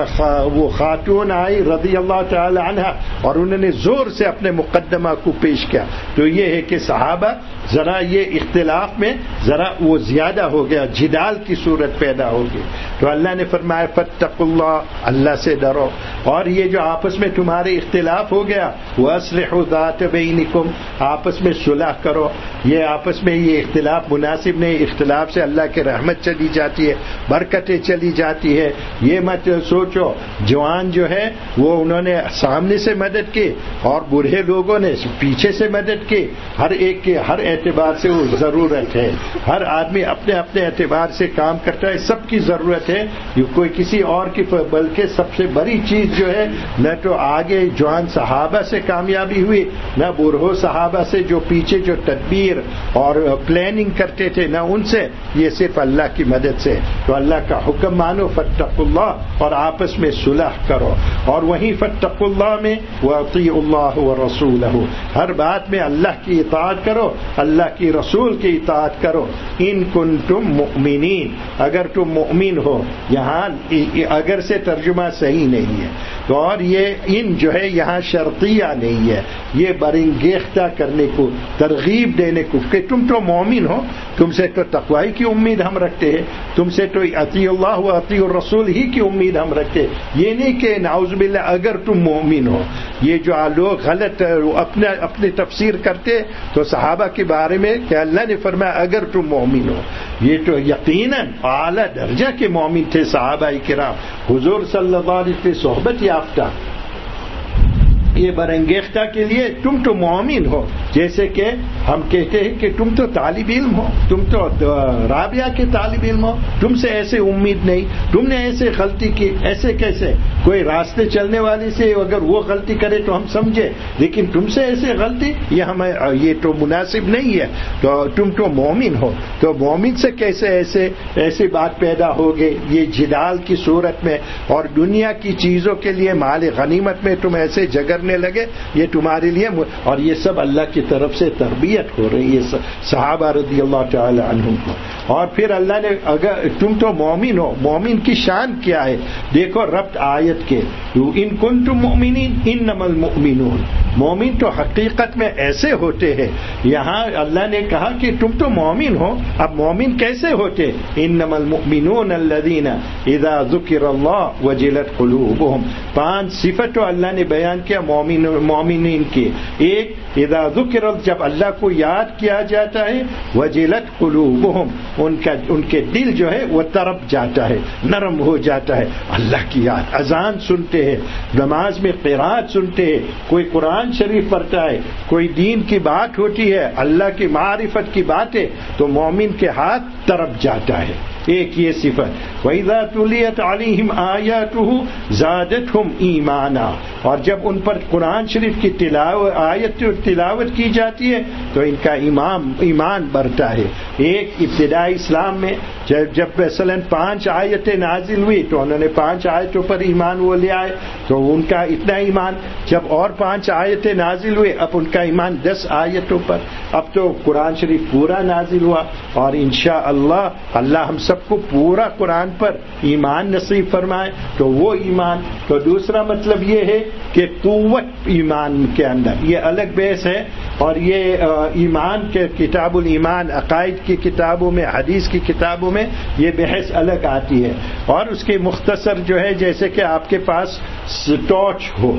[SPEAKER 2] وہ خاتون آئی رضی اللہ تعالی عنہ اور انہوں نے زور سے اپنے مقدمہ کو پیش کیا. تو یہ ہے کہ صحابہ ذرا یہ اختلاف میں ذرا وہ زیادہ ہو گیا, جدال کی صورت پیدا ہوگی. تو اللہ نے فرمایا فاتقوا اللہ, اللہ سے ڈرو, اور یہ جو آپس میں تمہارے اختلاف ہو گیا وَأَصْلِحُوا ذَاتَ بَيْنِكُمْ, آپس میں صلح کرو. یہ آپس میں یہ اختلاف مناسب نہیں, اختلاف سے اللہ کی رحمت چلی جاتی ہے, برکتیں چلی جاتی ہے. یہ مت سوچو جوان جو ہے وہ انہوں نے سامنے سے مدد کی اور بوڑھے لوگوں نے پیچھے سے مدد کی, ہر ایک کے ہر اعتبار سے وہ ضرورت ہے, ہر آدمی اپنے اپنے اعتبار سے کام کرتا ہے, سب کی ضرورت ہے, کوئی کسی اور کی, بلکہ سب سے بڑی چیز جو ہے نہ تو آگے جوان صحابہ سے کامیابی ہوئی, نہ بوڑھوں صحابہ سے جو پیچھے جو تدبیر اور پلاننگ کرتے تھے, نہ ان سے, یہ صرف اللہ کی مدد سے. تو اللہ کا حکم مانو فاتقوا اللہ, اور آپس میں صلح کرو. اور وہیں فاتقوا اللہ میں واطیعوا اللہ ورسولہ, ہر بات میں اللہ کی اطاعت کرو, اللہ کی رسول کی اطاعت کرو. ان کنتم مؤمنین, اگر تم مؤمن ہو, یہاں اگر سے ترجمہ صحیح نہیں ہے, تو اور یہ ان جو ہے یہاں شرطیہ نہیں ہے, یہ برانگیختہ کرنے کو, ترغیب دینے کو کہ تم تو مومن ہو, تم سے تو تقوی کی امید ہم رکھتے ہیں, تم سے تو اطیع اللہ و اطیع الرسول ہی کی امید ہم رکھتے ہیں. یہ نہیں کہ نعوذ باللہ اگر تم مومن ہو. یہ جو لوگ غلط اپنے اپنی تفسیر کرتے تو صحابہ کے بارے میں کہ اللہ نے فرمایا اگر تم مومن ہو, یہ تو یقیناً اعلیٰ درجہ کے مومن تھے صحابہ کرام, حضور صلی اللہ علیہ وسلم صحبت یافتہ. یہ برانگیختہ کے لیے تم تو مومن ہو، جیسے کہ ہم کہتے ہیں کہ تم تو طالب علم ہو، تم تو رابعہ کے طالب علم ہو، تم سے ایسے امید نہیں، تم نے ایسے غلطی کی، ایسے کیسے؟ کوئی راستے چلنے والے سے اگر وہ غلطی کرے تو ہم سمجھے، لیکن تم سے ایسے غلطی یہ ہمیں یہ تو مناسب نہیں ہے، تو تم تو مومن ہو، تو مومن سے کیسے ایسے ایسی بات پیدا ہوگی؟ یہ جدال کی صورت میں اور دنیا کی چیزوں کے لیے مال غنیمت میں تم ایسے جگرنے لگے، یہ تمہارے لیے، اور یہ سب اللہ کی طرف سے تربیت ہو رہی ہے صحابہ رضی اللہ تعالی عنہم کو۔ اور پھر اللہ نے اگر تم تو مومن ہو، مومن کی شان کیا ہے؟ دیکھو ربط آیت کے، ان کنتم مؤمنین انما المؤمنون، مومن تو حقیقت میں ایسے ہوتے ہیں، یہاں اللہ نے کہا کہ تم تو مومن ہو، اب مومن کیسے ہوتے؟ انما المؤمنون الذین اذا ذکر اللہ وجلت قلوبہم، پانچ صفتوں اللہ نے بیان کیا مومن مومنین کی۔ ایک اذا ذکر، جب اللہ کو یاد کیا جاتا ہے، وجلت قلوبہم، ان کا ان کے دل جو ہے وہ تڑپ جاتا ہے، نرم ہو جاتا ہے اللہ کی یاد۔ اذان سنتے ہیں، نماز میں قرات سنتے ہیں، کوئی قرآن شریف پڑھتا ہے، کوئی دین کی بات ہوتی ہے، اللہ کی معرفت کی باتیں، تو مومن کے ہاتھ تڑپ جاتا ہے۔ ایک یہ صفت، وَإِذَا تُلِيَتْ عَلَيْهِمْ آيَاتُهُ زَادَتْهُمْ ایمانا، اور جب ان پر قرآن شریف کی تلاوت آیت تلاوت کی جاتی ہے تو ان کا ایمان ایمان بڑھتا ہے۔ ایک ابتدائی اسلام میں جب جب مثلا پانچ آیتیں نازل ہوئی تو انہوں نے پانچ آیتوں پر ایمان وہ لے آئے تو ان کا اتنا ایمان، جب اور پانچ آیتیں نازل ہوئے اب ان کا ایمان دس آیتوں پر، اب تو قرآن شریف پورا نازل ہوا، اور انشاءاللہ اللہ ہم سب کو پورا قرآن پر ایمان نصیب فرمائے، تو وہ ایمان۔ تو دوسرا مطلب یہ ہے کہ قوت ایمان کے اندر، یہ الگ بحث ہے، اور یہ ایمان کے کتاب الایمان عقائد کی کتابوں میں، حدیث کی کتابوں میں یہ بحث الگ آتی ہے۔ اور اس کے مختصر جو ہے، جیسے کہ آپ کے پاس ٹارچ ہو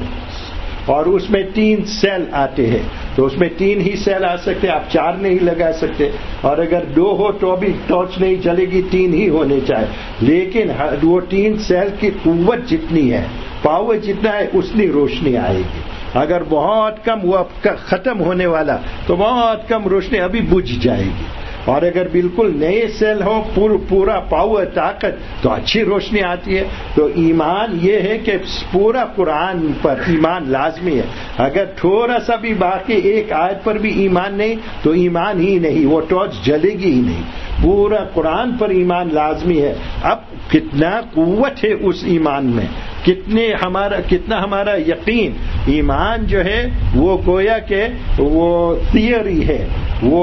[SPEAKER 2] اور اس میں تین سیل آتے ہیں، تو اس میں تین ہی سیل آ سکتے، آپ چار نہیں لگا سکتے، اور اگر دو ہو تو بھی ٹارچ نہیں چلے گی، تین ہی ہونے چاہیے، لیکن وہ تین سیل کی قوت جتنی ہے، پاور جتنا ہے، اتنی روشنی آئے گی۔ اگر بہت کم وہ ختم ہونے والا تو بہت کم روشنی ابھی بجھ جائے گی، اور اگر بالکل نئے سیل ہو پورا پاور طاقت تو اچھی روشنی آتی ہے۔ تو ایمان یہ ہے کہ پورا قرآن پر ایمان لازمی ہے، اگر تھوڑا سا بھی باقی ایک آیت پر بھی ایمان نہیں تو ایمان ہی نہیں، وہ ٹارچ جلے گی ہی نہیں، پورا قرآن پر ایمان لازمی ہے۔ اب کتنا قوت ہے اس ایمان میں، کتنے ہمارا کتنا ہمارا یقین، ایمان جو ہے وہ گویا کہ وہ تھیوری ہے، وہ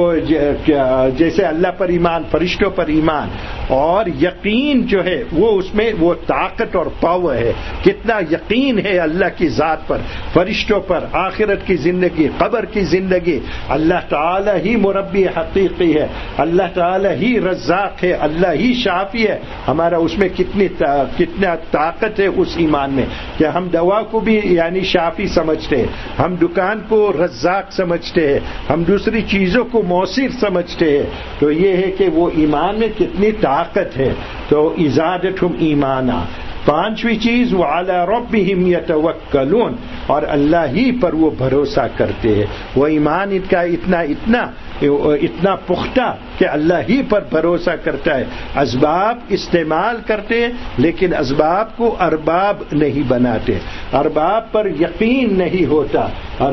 [SPEAKER 2] جیسے اللہ پر ایمان، فرشتوں پر ایمان، اور یقین جو ہے وہ اس میں وہ طاقت اور پاور ہے، کتنا یقین ہے اللہ کی ذات پر، فرشتوں پر، آخرت کی زندگی، قبر کی زندگی، اللہ تعالی ہی مربی حقیقی ہے، اللہ تعالی ہی رزاق ہے، اللہ ہی شافی ہے، ہمارا اس میں کتنی کتنا طاقت ہے اس ایمان میں کہ ہم دوا کو بھی یعنی شافی سمجھتے ہیں، ہم دکان کو رزاق سمجھتے ہیں، ہم دوسری چیزوں کو موثر سمجھتے ہیں، تو یہ ہے کہ وہ ایمان میں کتنی طاقت ہے۔ تو ازادتہم ایمانا، پانچویں چیز وعلی ربہم یتوکلون، اور اللہ ہی پر وہ بھروسہ کرتے ہیں، وہ ایمان ان کا اتنا اتنا اتنا پختہ کہ اللہ ہی پر بھروسہ کرتا ہے، اسباب استعمال کرتے ہیں لیکن اسباب کو ارباب نہیں بناتے، ارباب پر یقین نہیں ہوتا،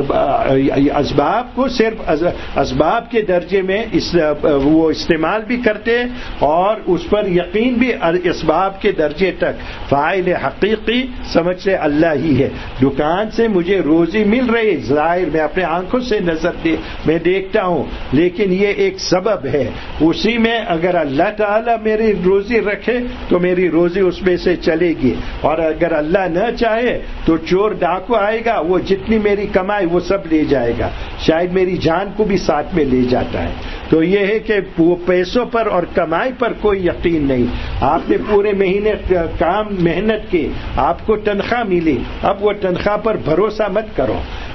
[SPEAKER 2] اسباب کو صرف اسباب کے درجے میں وہ استعمال بھی کرتے ہیں اور اس پر یقین بھی اسباب کے درجے تک، فاعل حقیقی سمجھتے اللہ ہی ہے، دکان سے مجھے روزی مل رہی ظاہر میں اپنے آنکھوں سے نظر دے میں دیکھتا ہوں، لیکن یہ ایک سبب ہے، اسی میں اگر اللہ تعالیٰ میری روزی رکھے تو میری روزی اس میں سے چلے گی، اور اگر اللہ نہ چاہے تو چور ڈاکو آئے گا، وہ جتنی میری کمائی وہ سب لے جائے گا، شاید میری جان کو بھی ساتھ میں لے جاتا ہے۔ تو یہ ہے کہ وہ پیسوں پر اور کمائی پر کوئی یقین نہیں، آپ نے پورے مہینے کام محنت کی، آپ کو تنخواہ ملی، اب وہ تنخواہ پر بھروسہ مت کرو،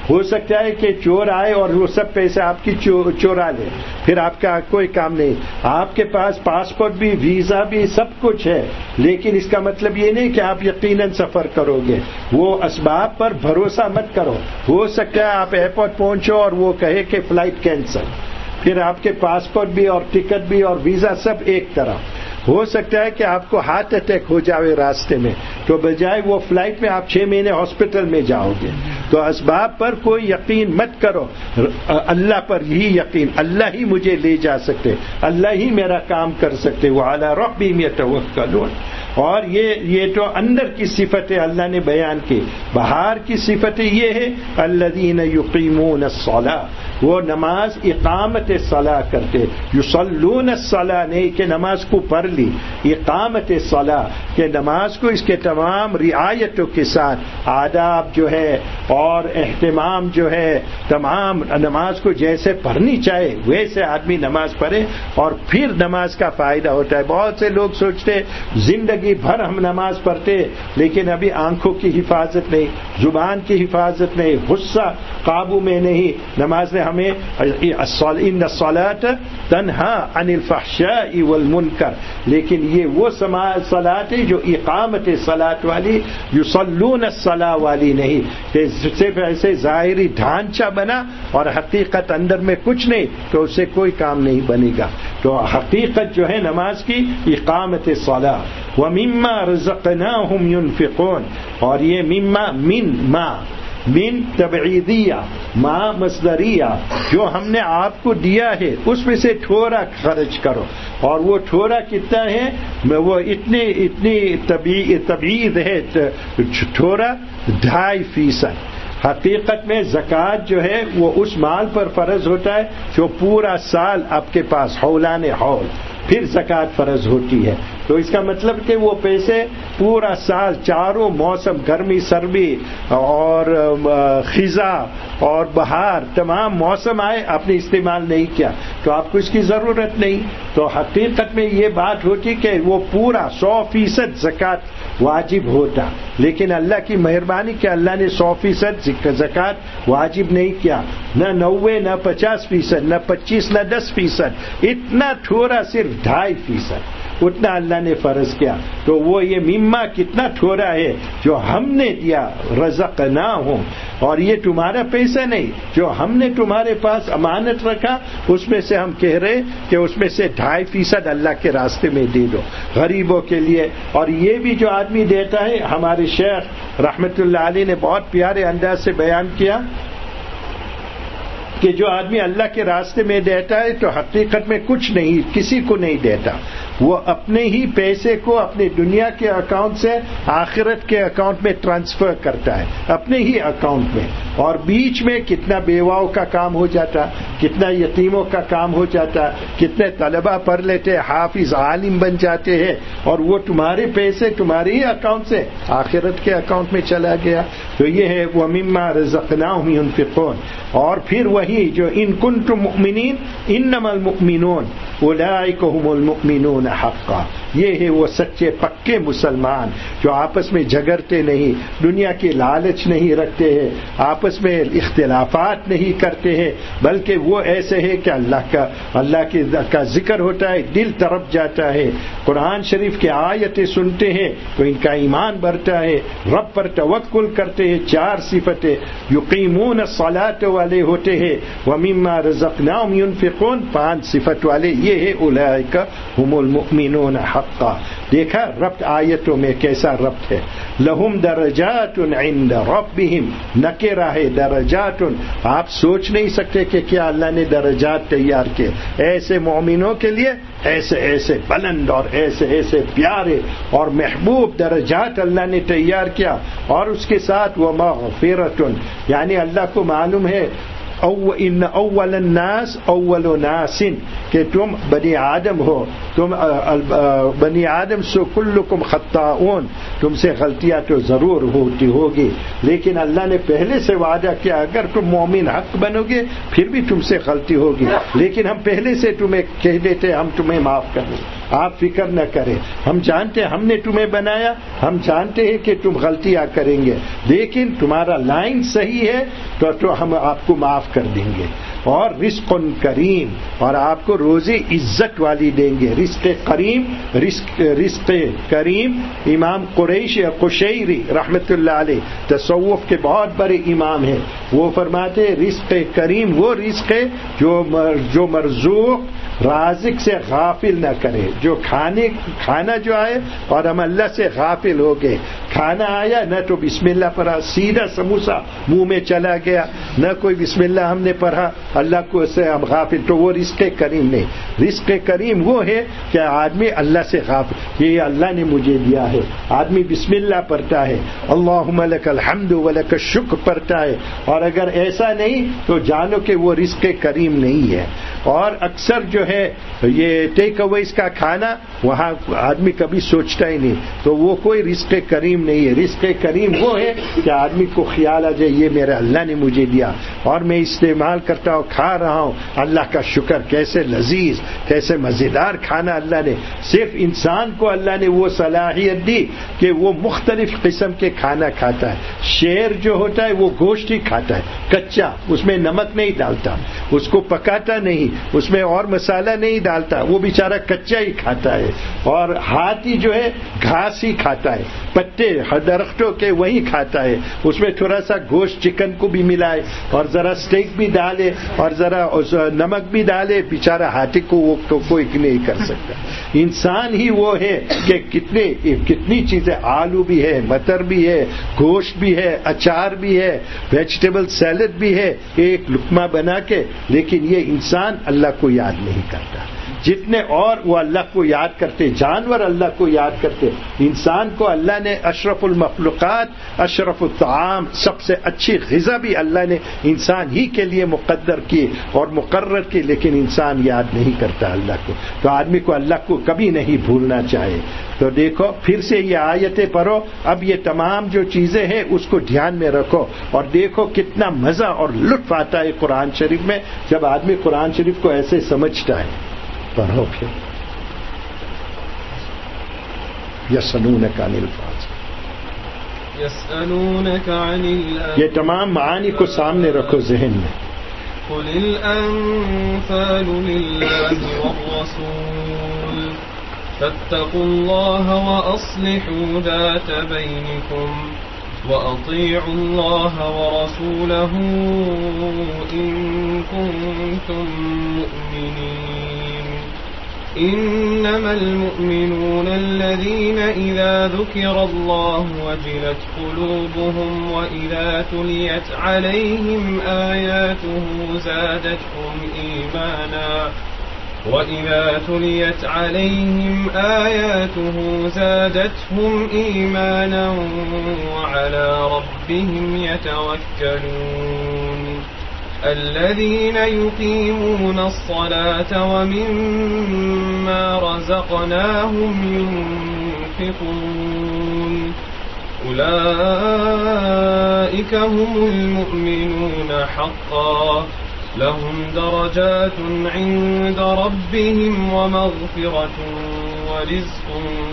[SPEAKER 2] ہو سکتا ہے کہ چور آئے اور وہ سب پیسے آپ کی چورا لے، پھر آپ کا کوئی کام نہیں. آپ کے پاس پاسپورٹ بھی، ویزا بھی، سب کچھ ہے، لیکن اس کا مطلب یہ نہیں کہ آپ یقیناً سفر کرو گے. وہ اسباب پر بھروسہ مت کرو. ہو سکتا ہے آپ ایئرپورٹ پہنچو اور وہ کہے کہ فلائٹ کینسل، پھر آپ کے پاسپورٹ بھی اور ٹکٹ بھی اور ویزا سب ایک طرح. ہو سکتا ہے کہ آپ کو ہارٹ اٹیک ہو جائے راستے میں، تو بجائے وہ فلائٹ میں آپ چھ مہینے ہاسپٹل میں جاؤ گے. تو اسباب پر کوئی یقین مت کرو، اللہ پر ہی یقین. اللہ ہی مجھے لے جا سکتے، اللہ ہی میرا کام کر سکتے. وعلی ربہم یتوکلون. اور یہ یہ تو اندر کی صفتیں اللہ نے بیان کی. باہر کی صفتیں یہ ہے الذین یقیمون الصلاۃ، وہ نماز اقامت صلاح کرتے. یصلون الصلاۃ نہیں کہ نماز کو پڑھ لی، اقامت صلاح کہ نماز کو اس کے تمام رعایتوں کے ساتھ، آداب جو ہے اور اہتمام جو ہے، تمام نماز کو جیسے پڑھنی چاہے ویسے آدمی نماز پڑھے اور پھر نماز کا فائدہ ہوتا ہے. بہت سے لوگ سوچتے زندگی بھر ہم نماز پڑھتے لیکن ابھی آنکھوں کی حفاظت نہیں، زبان کی حفاظت نہیں، غصہ قابو میں نہیں. نماز نے ہمیں ان الصلاۃ تنہا عن الفحشاء والمنکر، لیکن یہ وہ صلاۃ ہے جو اقامت صلاۃ والی، یصلون الصلاۃ والی نہیں کہ صرف ایسے ظاہری ڈھانچہ بنا اور حقیقت اندر میں کچھ نہیں تو اس سے کوئی کام نہیں بنے گا. تو حقیقت جو ہے نماز کی اقامت صلاۃ. وَمِمَّا رَزَقْنَاهُمْ يُنْفِقُونَ، اور یہ مما من ما من تبعیدیہ، ما مصدریہ، جو ہم نے آپ کو دیا ہے اس میں سے تھوڑا خرچ کرو. اور وہ تھوڑا کتنا ہے؟ وہ اتنی اتنی تبعید ہے، تھوڑا ڈھائی فیصد. حقیقت میں زکوٰۃ جو ہے وہ اس مال پر فرض ہوتا ہے جو پورا سال آپ کے پاس حولان حول، پھر زکوٰۃ فرض ہوتی ہے. تو اس کا مطلب کہ وہ پیسے پورا سال چاروں موسم، گرمی سردی اور خزاں اور بہار، تمام موسم آئے آپ نے استعمال نہیں کیا تو آپ کو اس کی ضرورت نہیں. تو حقیقت میں یہ بات ہوتی کہ وہ پورا سو فیصد زکوٰۃ واجب ہوتا، لیکن اللہ کی مہربانی کہ اللہ نے سو فیصد زکوٰۃ واجب نہیں کیا، نہ نوے، نہ پچاس فیصد، نہ پچیس، نہ دس فیصد، اتنا تھوڑا صرف ڈھائی فیصد اتنا اللہ نے فرض کیا. تو وہ یہ مما کتنا تھوڑا ہے جو ہم نے دیا، رزقناہم، اور یہ تمہارا پیسہ نہیں جو ہم نے تمہارے پاس امانت رکھا، اس میں سے ہم کہہ رہے کہ اس میں سے ڈھائی فیصد اللہ کے راستے میں دے دو غریبوں کے لیے. اور یہ بھی جو آدمی دیتا ہے، ہمارے شیخ رحمت اللہ علیہ نے بہت پیارے انداز سے بیان کیا کہ جو آدمی اللہ کے راستے میں دیتا ہے تو حقیقت میں کچھ نہیں، کسی کو نہیں دیتا، وہ اپنے ہی پیسے کو اپنے دنیا کے اکاؤنٹ سے آخرت کے اکاؤنٹ میں ٹرانسفر کرتا ہے، اپنے ہی اکاؤنٹ میں. اور بیچ میں کتنا بیواؤں کا کام ہو جاتا، کتنا یتیموں کا کام ہو جاتا، کتنے طلبہ پڑھ لیتے، حافظ عالم بن جاتے ہیں، اور وہ تمہارے پیسے تمہارے ہی اکاؤنٹ سے آخرت کے اکاؤنٹ میں چلا گیا. تو یہ ہے وَمِمَّا رَزَقْنَاهُمْ يُنْفِقُونَ. اور پھر وہی جو ان کنتم مؤمنین انما المؤمنون اولئک هم المؤمنون حقا، یہ ہے وہ سچے پکے مسلمان جو آپس میں جھگڑتے نہیں، دنیا کی لالچ نہیں رکھتے ہیں، آپس میں اختلافات نہیں کرتے ہیں، بلکہ وہ ایسے ہے کہ اللہ کا اللہ کی کا ذکر ہوتا ہے دل تڑپ جاتا ہے، قرآن شریف کی آیتیں سنتے ہیں تو ان کا ایمان بڑھتا ہے، رب پر توکل کرتے ہیں. چار صفتیں، یقیمون الصلاۃ والے ہوتے ہیں، وَمِمَّا رَزَقْنَاهُمْ يُنْفِقُونَ پانچ صفت والے، یہ ہے اولئک هم المؤمنون حقا. دیکھا ربط آیتوں میں کیسا ربط ہے. لہم درجات عند ربہم، نکرہ ہے درجات، آپ سوچ نہیں سکتے کہ کیا اللہ نے درجات تیار کیے ایسے مومنوں کے لیے، ایسے ایسے بلند اور ایسے ایسے پیارے اور محبوب درجات اللہ نے تیار کیا. اور اس کے ساتھ ومغفرۃ، یعنی اللہ کو معلوم ہے او ان اول الناس اول ناس، کہ تم بنی آدم ہو، تم بنی آدم سو کلکم خطاؤن، تم سے غلطیاں تو ضرور ہوتی ہوگی، لیکن اللہ نے پہلے سے وعدہ کیا اگر تم مومن حق بنو گے پھر بھی تم سے غلطی ہوگی، لیکن ہم پہلے سے تمہیں کہہ دیتے ہم تمہیں معاف کر دیں. آپ فکر نہ کریں. ہم جانتے ہیں ہم نے تمہیں بنایا, ہم جانتے ہیں کہ تم غلطیاں کریں گے, لیکن تمہارا لائن صحیح ہے تو, تو ہم آپ کو معاف کر دیں گے. اور رزق کریم, اور آپ کو روزی عزت والی دیں گے. رزق کریم, رزق رزق کریم امام قریش قشیری رحمت اللہ علیہ تصوف کے بہت بڑے امام ہیں, وہ فرماتے ہیں رزق کریم وہ رزق ہے جو جو مرزوق رازق سے غافل نہ کرے. جو کھانے کھانا جو آئے اور ہم اللہ سے غافل ہو گئے, کھانا آیا نہ تو بسم اللہ پڑھا, سیدھا سموسہ منہ میں چلا گیا, نہ کوئی بسم اللہ ہم نے پڑھا, اللہ کو سے ہم غافل, تو وہ رزق کریم نہیں. رزق کریم وہ ہے کہ آدمی اللہ سے غافل, یہ اللہ نے مجھے دیا ہے, آدمی بسم اللہ پڑھتا ہے, اللہم لک الحمد ولک الشکر پڑھتا ہے, اور اگر ایسا نہیں تو جانو کہ وہ رزق کریم نہیں ہے. اور اکثر جو ہے یہ ٹیک اویز کا کھانا وہاں آدمی کبھی سوچتا ہی نہیں, تو وہ کوئی رزق کریم نہیں ہے. رزق کریم وہ ہے کہ آدمی کو خیال آ جائے یہ میرا اللہ نے مجھے دیا اور میں استعمال کرتا ہوں, کھا رہا ہوں, اللہ کا شکر, کیسے لذیذ کیسے مزیدار کھانا اللہ نے. صرف انسان کو اللہ نے وہ صلاحیت دی کہ وہ مختلف قسم کے کھانا کھاتا ہے. شیر جو ہوتا ہے وہ گوشت ہی کھاتا ہے کچا, اس میں نمک نہیں ڈالتا, اس کو پکاتا نہیں, اس میں اور مسالہ نہیں ڈالتا, وہ بیچارہ کچا ہی کھاتا ہے. اور ہاتھی جو ہے گھاس ہی کھاتا ہے, پتے درختوں کے وہی کھاتا ہے, اس میں تھوڑا سا گوشت چکن کو بھی ملائے اور ذرا اسٹیک بھی ڈالے اور ذرا نمک بھی ڈالے, بیچارہ ہاتھی کو وہ تو کوئی نہیں کر سکتا. انسان ہی وہ ہے کہ کتنے کتنی چیزیں, آلو بھی ہے, مٹر بھی ہے, گوشت بھی ہے, اچار بھی ہے, ویجیٹیبل سیلڈ بھی ہے, ایک لقمہ بنا کے, لیکن یہ انسان اللہ کو یاد نہیں کرتا. جتنے اور وہ اللہ کو یاد کرتے, جانور اللہ کو یاد کرتے, انسان کو اللہ نے اشرف المخلوقات, اشرف الطعام, سب سے اچھی غذا بھی اللہ نے انسان ہی کے لیے مقدر کی اور مقرر کی, لیکن انسان یاد نہیں کرتا اللہ کو. تو آدمی کو اللہ کو کبھی نہیں بھولنا چاہیے. تو دیکھو پھر سے یہ آیتیں پڑھو, اب یہ تمام جو چیزیں ہیں اس کو دھیان میں رکھو, اور دیکھو کتنا مزہ اور لطف آتا ہے قرآن شریف میں جب آدمی قرآن شریف کو ایسے سمجھتا ہے. پڑھو پھر یسألونک عن الفاظ,
[SPEAKER 1] یسألونک عن الانفال,
[SPEAKER 2] یہ تمام معانی کو سامنے رکھو ذہن میں.
[SPEAKER 1] قل الانفال للہ والرسول فاتقوا اللہ واصلحوا ذات بینکم وأطيعوا الله ورسوله إن كنتم مؤمنين. إنما المؤمنون الذين إذا ذكر الله وجلت قلوبهم وإذا تليت عليهم آياته زادتهم إيمانا وَإِذَا تُلِيَتْ عَلَيْهِمْ آيَاتُهُ زَادَتْهُمْ إِيمَانًا وَعَلَى رَبِّهِمْ يَتَوَكَّلُونَ. الَّذِينَ يُقِيمُونَ الصَّلَاةَ وَمِمَّا رَزَقْنَاهُمْ يُنْفِقُونَ. أُولَئِكَ هُمُ الْمُؤْمِنُونَ حَقًّا لهم درجات عند ربهم ومغفرة ورزق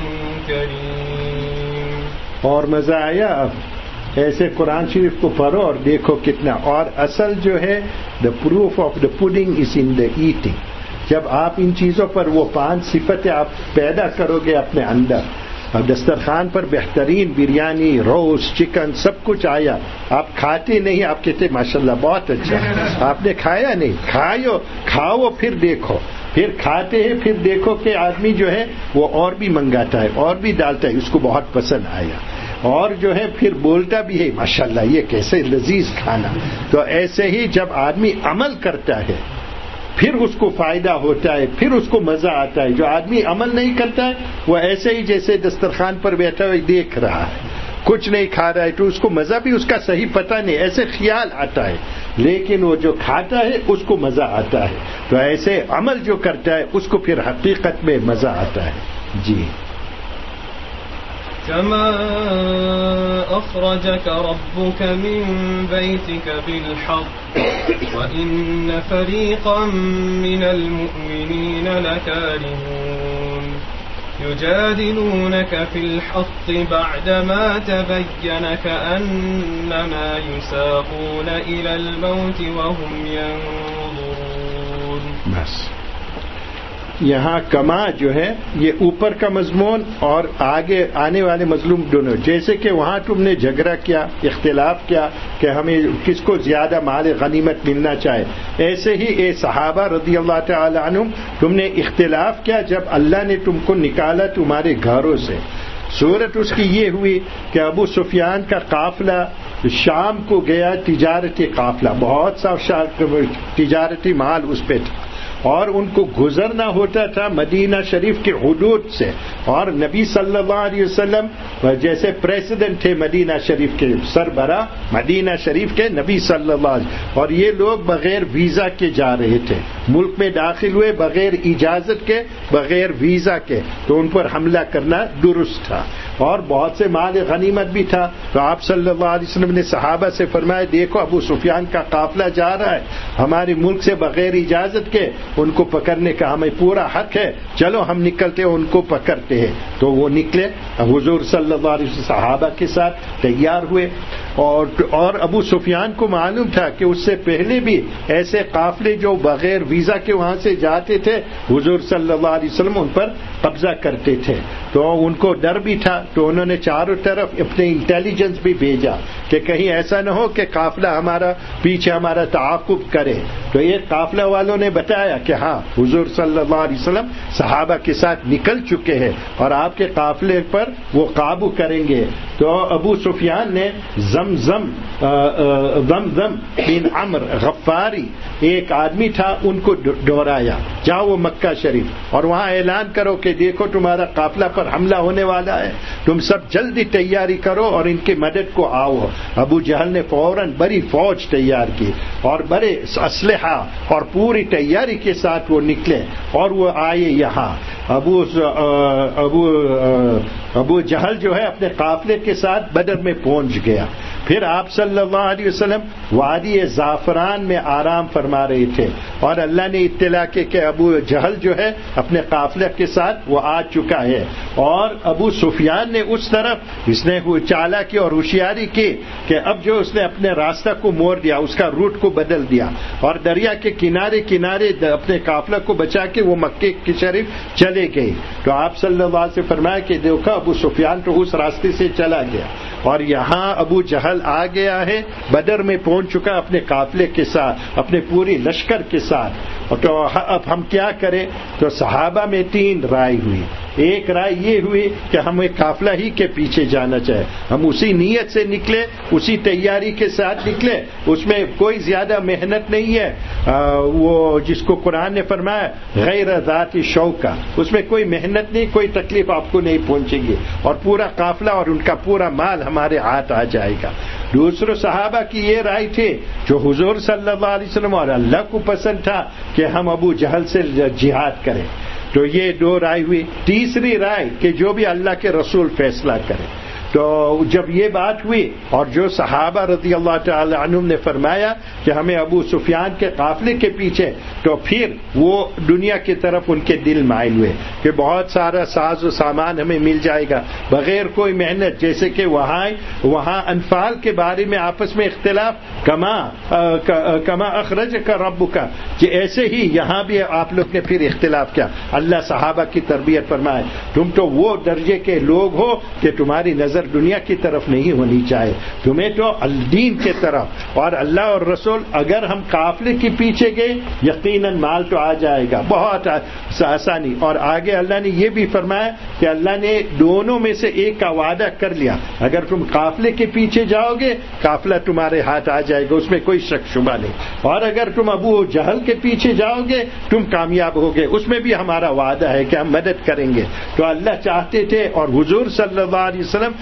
[SPEAKER 1] کریم.
[SPEAKER 2] اور مزہ آیا. اب ایسے قرآن شریف کو پڑھو اور دیکھو کتنا. اور اصل جو ہے the proof of the pudding is in the eating. جب آپ ان چیزوں پر وہ پانچ صفتیں آپ پیدا کرو گے اپنے اندر, اب دسترخوان پر بہترین بریانی, روسٹ, چکن سب کچھ آیا, آپ کھاتے نہیں, آپ کہتے ماشاءاللہ بہت اچھا, آپ نے کھایا نہیں, کھاؤ کھاؤ پھر دیکھو, پھر کھاتے ہیں, پھر دیکھو کہ آدمی جو ہے وہ اور بھی منگاتا ہے, اور بھی ڈالتا ہے, اس کو بہت پسند آیا, اور جو ہے پھر بولتا بھی ہے ماشاءاللہ یہ کیسے لذیذ کھانا. تو ایسے ہی جب آدمی عمل کرتا ہے پھر اس کو فائدہ ہوتا ہے, پھر اس کو مزہ آتا ہے. جو آدمی عمل نہیں کرتا ہے وہ ایسے ہی جیسے دسترخوان پر بیٹھا ہوا دیکھ رہا ہے, کچھ نہیں کھا رہا ہے, تو اس کو مزہ بھی اس کا صحیح پتہ نہیں, ایسے خیال آتا ہے, لیکن وہ جو کھاتا ہے اس کو مزہ آتا ہے. تو ایسے عمل جو کرتا ہے اس کو پھر حقیقت میں مزہ آتا ہے. جی.
[SPEAKER 1] كما أخرجك ربك من بيتك بالحق وإن فريقا من المؤمنين لكارهون. يجادلونك في الحق بعدما تبين كأنما يساقون إلى الموت وهم ينظرون.
[SPEAKER 2] بس یہاں کما جو ہے یہ اوپر کا مضمون اور آگے آنے والے مظلوم دونوں. جیسے کہ وہاں تم نے جھگڑا کیا، اختلاف کیا کہ ہمیں کس کو زیادہ مال غنیمت ملنا چاہے، ایسے ہی اے صحابہ رضی اللہ تعالی عنہم تم نے اختلاف کیا جب اللہ نے تم کو نکالا تمہارے گھروں سے. صورت اس کی یہ ہوئی کہ ابو سفیان کا قافلہ شام کو گیا، تجارتی قافلہ، بہت سا تجارتی مال اس پہ تھا، اور ان کو گزرنا ہوتا تھا مدینہ شریف کے حدود سے. اور نبی صلی اللہ علیہ وسلم جیسے پریزیڈنٹ تھے مدینہ شریف کے، سربراہ مدینہ شریف کے نبی صلی اللہ علیہ وسلم، اور یہ لوگ بغیر ویزا کے جا رہے تھے، ملک میں داخل ہوئے بغیر اجازت کے، بغیر ویزا کے، تو ان پر حملہ کرنا درست تھا. اور بہت سے مال غنیمت بھی تھا. تو آپ صلی اللہ علیہ وسلم نے صحابہ سے فرمایا دیکھو ابو سفیان کا قافلہ جا رہا ہے ہمارے ملک سے بغیر اجازت کے، ان کو پکڑنے کا ہمیں پورا حق ہے، چلو ہم نکلتے ان کو پکڑتے ہیں. تو وہ نکلے، حضور صلی اللہ علیہ وسلم صحابہ کے ساتھ تیار ہوئے. اور اور ابو سفیان کو معلوم تھا کہ اس سے پہلے بھی ایسے قافلے جو بغیر ویزا کے وہاں سے جاتے تھے حضور صلی اللہ علیہ وسلم ان پر قبضہ کرتے تھے. تو ان کو ڈر بھی تھا، تو انہوں نے چاروں طرف اپنے انٹیلیجنس بھی بھیجا کہ کہیں ایسا نہ ہو کہ قافلہ ہمارا پیچھے ہمارا تعاقب کرے. تو ایک قافلہ والوں نے بتایا کہ ہاں حضور صلی اللہ علیہ وسلم صحابہ کے ساتھ نکل چکے ہیں اور آپ کے قافلے پر وہ قابو کریں گے. تو ابو سفیان نے زمزم زمزم بن عمر غفاری ایک آدمی تھا، ان کو دوہرایا جاؤ وہ مکہ شریف اور وہاں اعلان کرو کہ دیکھو تمہارا قافلہ پر حملہ ہونے والا ہے، تم سب جلدی تیاری کرو اور ان کی مدد کو آؤ. ابو جہل نے فوراً بڑی فوج تیار کی اور بڑے اسلحہ اور پوری تیاری کے ساتھ وہ نکلے اور وہ آئے یہاں. ابو ابو ابو جہل جو ہے اپنے قافلے کے ساتھ بدر میں پہنچ گیا. پھر آپ صلی اللہ علیہ وسلم وادی زعفران میں آرام فرما رہے تھے اور اللہ نے اطلاع کی کہ ابو جہل جو ہے اپنے قافلے کے ساتھ وہ آ چکا ہے. اور ابو سفیان نے اس طرف اس نے چالاکی اور ہوشیاری کی کہ اب جو اس نے اپنے راستہ کو موڑ دیا، اس کا روٹ کو بدل دیا اور دریا کے کنارے کنارے اپنے قافلہ کو بچا کے وہ مکے کی شریف چلے گئے. تو آپ صلی اللہ علیہ وسلم فرمایا کہ دیکھا ابو سفیان تو اس راستے سے چلا گیا اور یہاں ابو جہل آ گیا ہے، بدر میں پہنچ چکا اپنے قافلے کے ساتھ، اپنے پوری لشکر کے ساتھ. تو اب ہم کیا کریں؟ تو صحابہ میں تین رائے ہوئی. ایک رائے یہ ہوئی کہ ہمیں قافلہ ہی کے پیچھے جانا چاہے، ہم اسی نیت سے نکلے، اسی تیاری کے ساتھ نکلے، اس میں کوئی زیادہ محنت نہیں ہے. وہ جس کو قرآن نے فرمایا غیر ذات شوکہ، اس میں کوئی محنت نہیں، کوئی تکلیف آپ کو نہیں پہنچے گی اور پورا قافلہ اور ان کا پورا مال ہمارے ہاتھ آ جائے گا. دوسرے صحابہ کی یہ رائے تھی جو حضور صلی اللہ علیہ وسلم اور اللہ کو پسند تھا کہ ہم ابو جہل سے جہاد کریں. تو یہ دو رائے ہوئی. تیسری رائے کہ جو بھی اللہ کے رسول فیصلہ کرے. تو جب یہ بات ہوئی اور جو صحابہ رضی اللہ تعالی عنہم نے فرمایا کہ ہمیں ابو سفیان کے قافلے کے پیچھے، تو پھر وہ دنیا کی طرف ان کے دل مائل ہوئے کہ بہت سارا ساز و سامان ہمیں مل جائے گا بغیر کوئی محنت. جیسے کہ وہاں وہاں انفال کے بارے میں آپس میں اختلاف، کما کما اخرج کا رب کا، کہ ایسے ہی یہاں بھی آپ لوگ نے پھر اختلاف کیا. اللہ صحابہ کی تربیت فرمائے تم تو وہ درجے کے لوگ ہو کہ تمہاری نظر دنیا کی طرف نہیں ہونی چاہیے، تمہیں تو دین کے طرف اور اللہ اور رسول. اگر ہم قافلے کے پیچھے گئے یقیناً مال تو آ جائے گا بہت آسانی. اور آگے اللہ نے یہ بھی فرمایا کہ اللہ نے دونوں میں سے ایک کا وعدہ کر لیا، اگر تم قافلے کے پیچھے جاؤ گے قافلہ تمہارے ہاتھ آ جائے گا، اس میں کوئی شک شبہ نہیں. اور اگر تم ابو جہل کے پیچھے جاؤ گے تم کامیاب ہوگے، اس میں بھی ہمارا وعدہ ہے کہ ہم مدد کریں گے. تو اللہ چاہتے تھے اور حضور صلی اللہ علیہ وسلم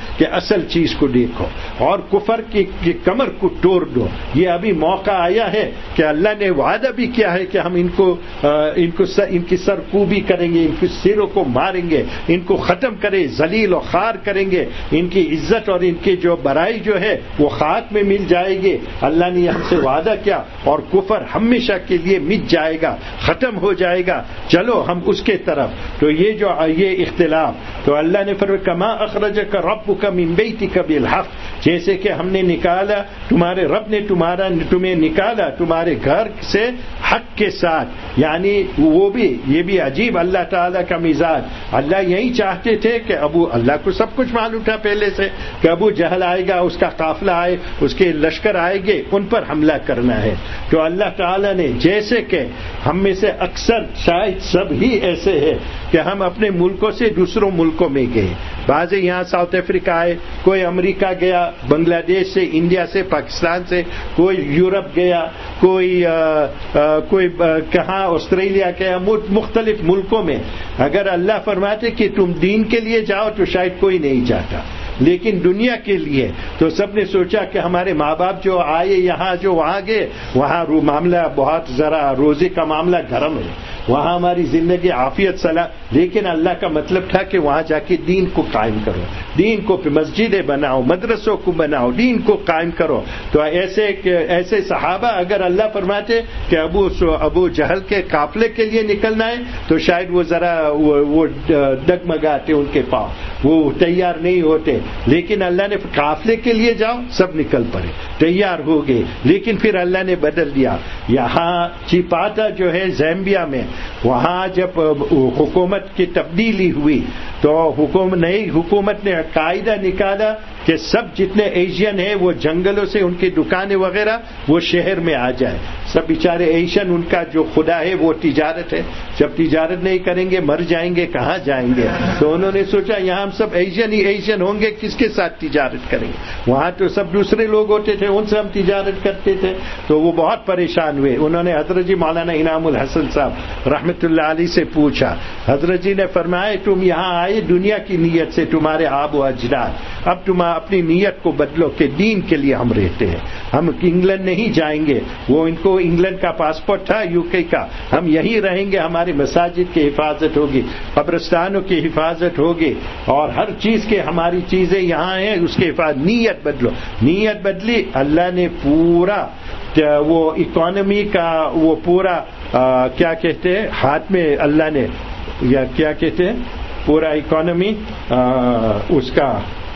[SPEAKER 2] کہ اصل چیز کو دیکھو اور کفر کی, کی کمر کو توڑ دو. یہ ابھی موقع آیا ہے کہ اللہ نے وعدہ بھی کیا ہے کہ ہم ان کو ان کو ان کی سرکوبی کریں گے, ان کے سروں کو ماریں گے, ان کو ختم کریں, ذلیل و خوار کریں گے, ان کی عزت اور ان کی جو برائی جو ہے وہ خاک میں مل جائے گی. اللہ نے ہم سے وعدہ کیا اور کفر ہمیشہ کے لیے مٹ جائے گا, ختم ہو جائے گا. چلو ہم اس کے طرف. تو یہ جو یہ اختلاف, تو اللہ نے فرمایا کما اخرجک ربک من بیتک بالحق, جیسے کہ ہم نے نکالا تمہارے رب نے تمہارا تمہیں نکالا تمہارے گھر سے حق کے ساتھ. یعنی وہ بھی یہ بھی عجیب اللہ تعالیٰ کا مزاج. اللہ یہی چاہتے تھے کہ ابو اللہ کو سب کچھ معلوم تھا پہلے سے کہ ابو جہل آئے گا, اس کا قافلہ آئے, اس کے لشکر آئے گے, ان پر حملہ کرنا ہے. تو اللہ تعالیٰ نے جیسے کہ ہم میں سے اکثر شاید سب ہی ایسے ہے کہ ہم اپنے ملکوں سے دوسروں ملکوں میں گئے. بعض یہاں ساؤتھ افریقہ آئے, کوئی امریکہ گیا, بنگلہ دیش سے, انڈیا سے, پاکستان سے, کوئی یورپ گیا, کوئی آ, آ, کوئی آ, کہاں آسٹریلیا کے مختلف ملکوں میں. اگر اللہ فرماتے کہ تم دین کے لیے جاؤ تو شاید کوئی نہیں جاتا, لیکن دنیا کے لیے تو سب نے سوچا کہ ہمارے ماں باپ جو آئے یہاں جو وہاں گئے, وہاں معاملہ بہت ذرا روزی کا معاملہ گرم ہے, وہاں ہماری زندگی عافیت صلاح. لیکن اللہ کا مطلب تھا کہ وہاں جا کے دین کو قائم کرو, دین کو مسجدیں بناؤ, مدرسوں کو بناؤ, دین کو قائم کرو. تو ایسے ایسے صحابہ اگر اللہ فرماتے کہ ابو ابو جہل کے قافلے کے لیے نکلنا ہے تو شاید وہ ذرا وہ ڈگمگاتے, ان کے پاؤں وہ تیار نہیں ہوتے. لیکن اللہ نے قافلے کے لیے جاؤ, سب نکل پڑے, تیار ہو گئے. لیکن پھر اللہ نے بدل دیا. یہاں چیپاتا جو ہے زیمبیا میں, وہاں جب حکومت کی تبدیلی ہوئی تو حکومت نئی حکومت نے قاعدہ نکالا کہ سب جتنے ایشین ہیں وہ جنگلوں سے ان کی دکانیں وغیرہ وہ شہر میں آ جائے. سب بیچارے ایشین, ان کا جو خدا ہے وہ تجارت ہے, جب تجارت نہیں کریں گے مر جائیں گے, کہاں جائیں گے. تو انہوں نے سوچا یہاں ہم سب ایشین ہی ایشین ہوں گے, کس کے ساتھ تجارت کریں گے. وہاں تو سب دوسرے لوگ ہوتے تھے, ان سے ہم تجارت کرتے تھے. تو وہ بہت پریشان ہوئے. انہوں نے حضرت جی مولانا انعام الحسن صاحب رحمۃ اللہ علیہ سے پوچھا. حضرت جی نے فرمایا تم یہاں آئے دنیا کی نیت سے, تمہارے آب و اجداد, اب تم اپنی نیت کو بدلو کہ دین کے لیے ہم رہتے ہیں, ہم انگلینڈ نہیں جائیں گے. وہ ان کو انگلینڈ کا پاسپورٹ تھا, یو کے کا, ہم یہی رہیں گے, ہماری مساجد کی حفاظت ہوگی, قبرستانوں کی حفاظت ہوگی, اور ہر چیز کے ہماری چیزیں یہاں ہیں, اس کے حفاظت. نیت بدلو. نیت بدلی, اللہ نے پورا وہ اکانومی کا وہ پورا آ, کیا کہتے ہیں ہاتھ میں اللہ نے, یا کیا کہتے ہیں پورا اکانومی اس کا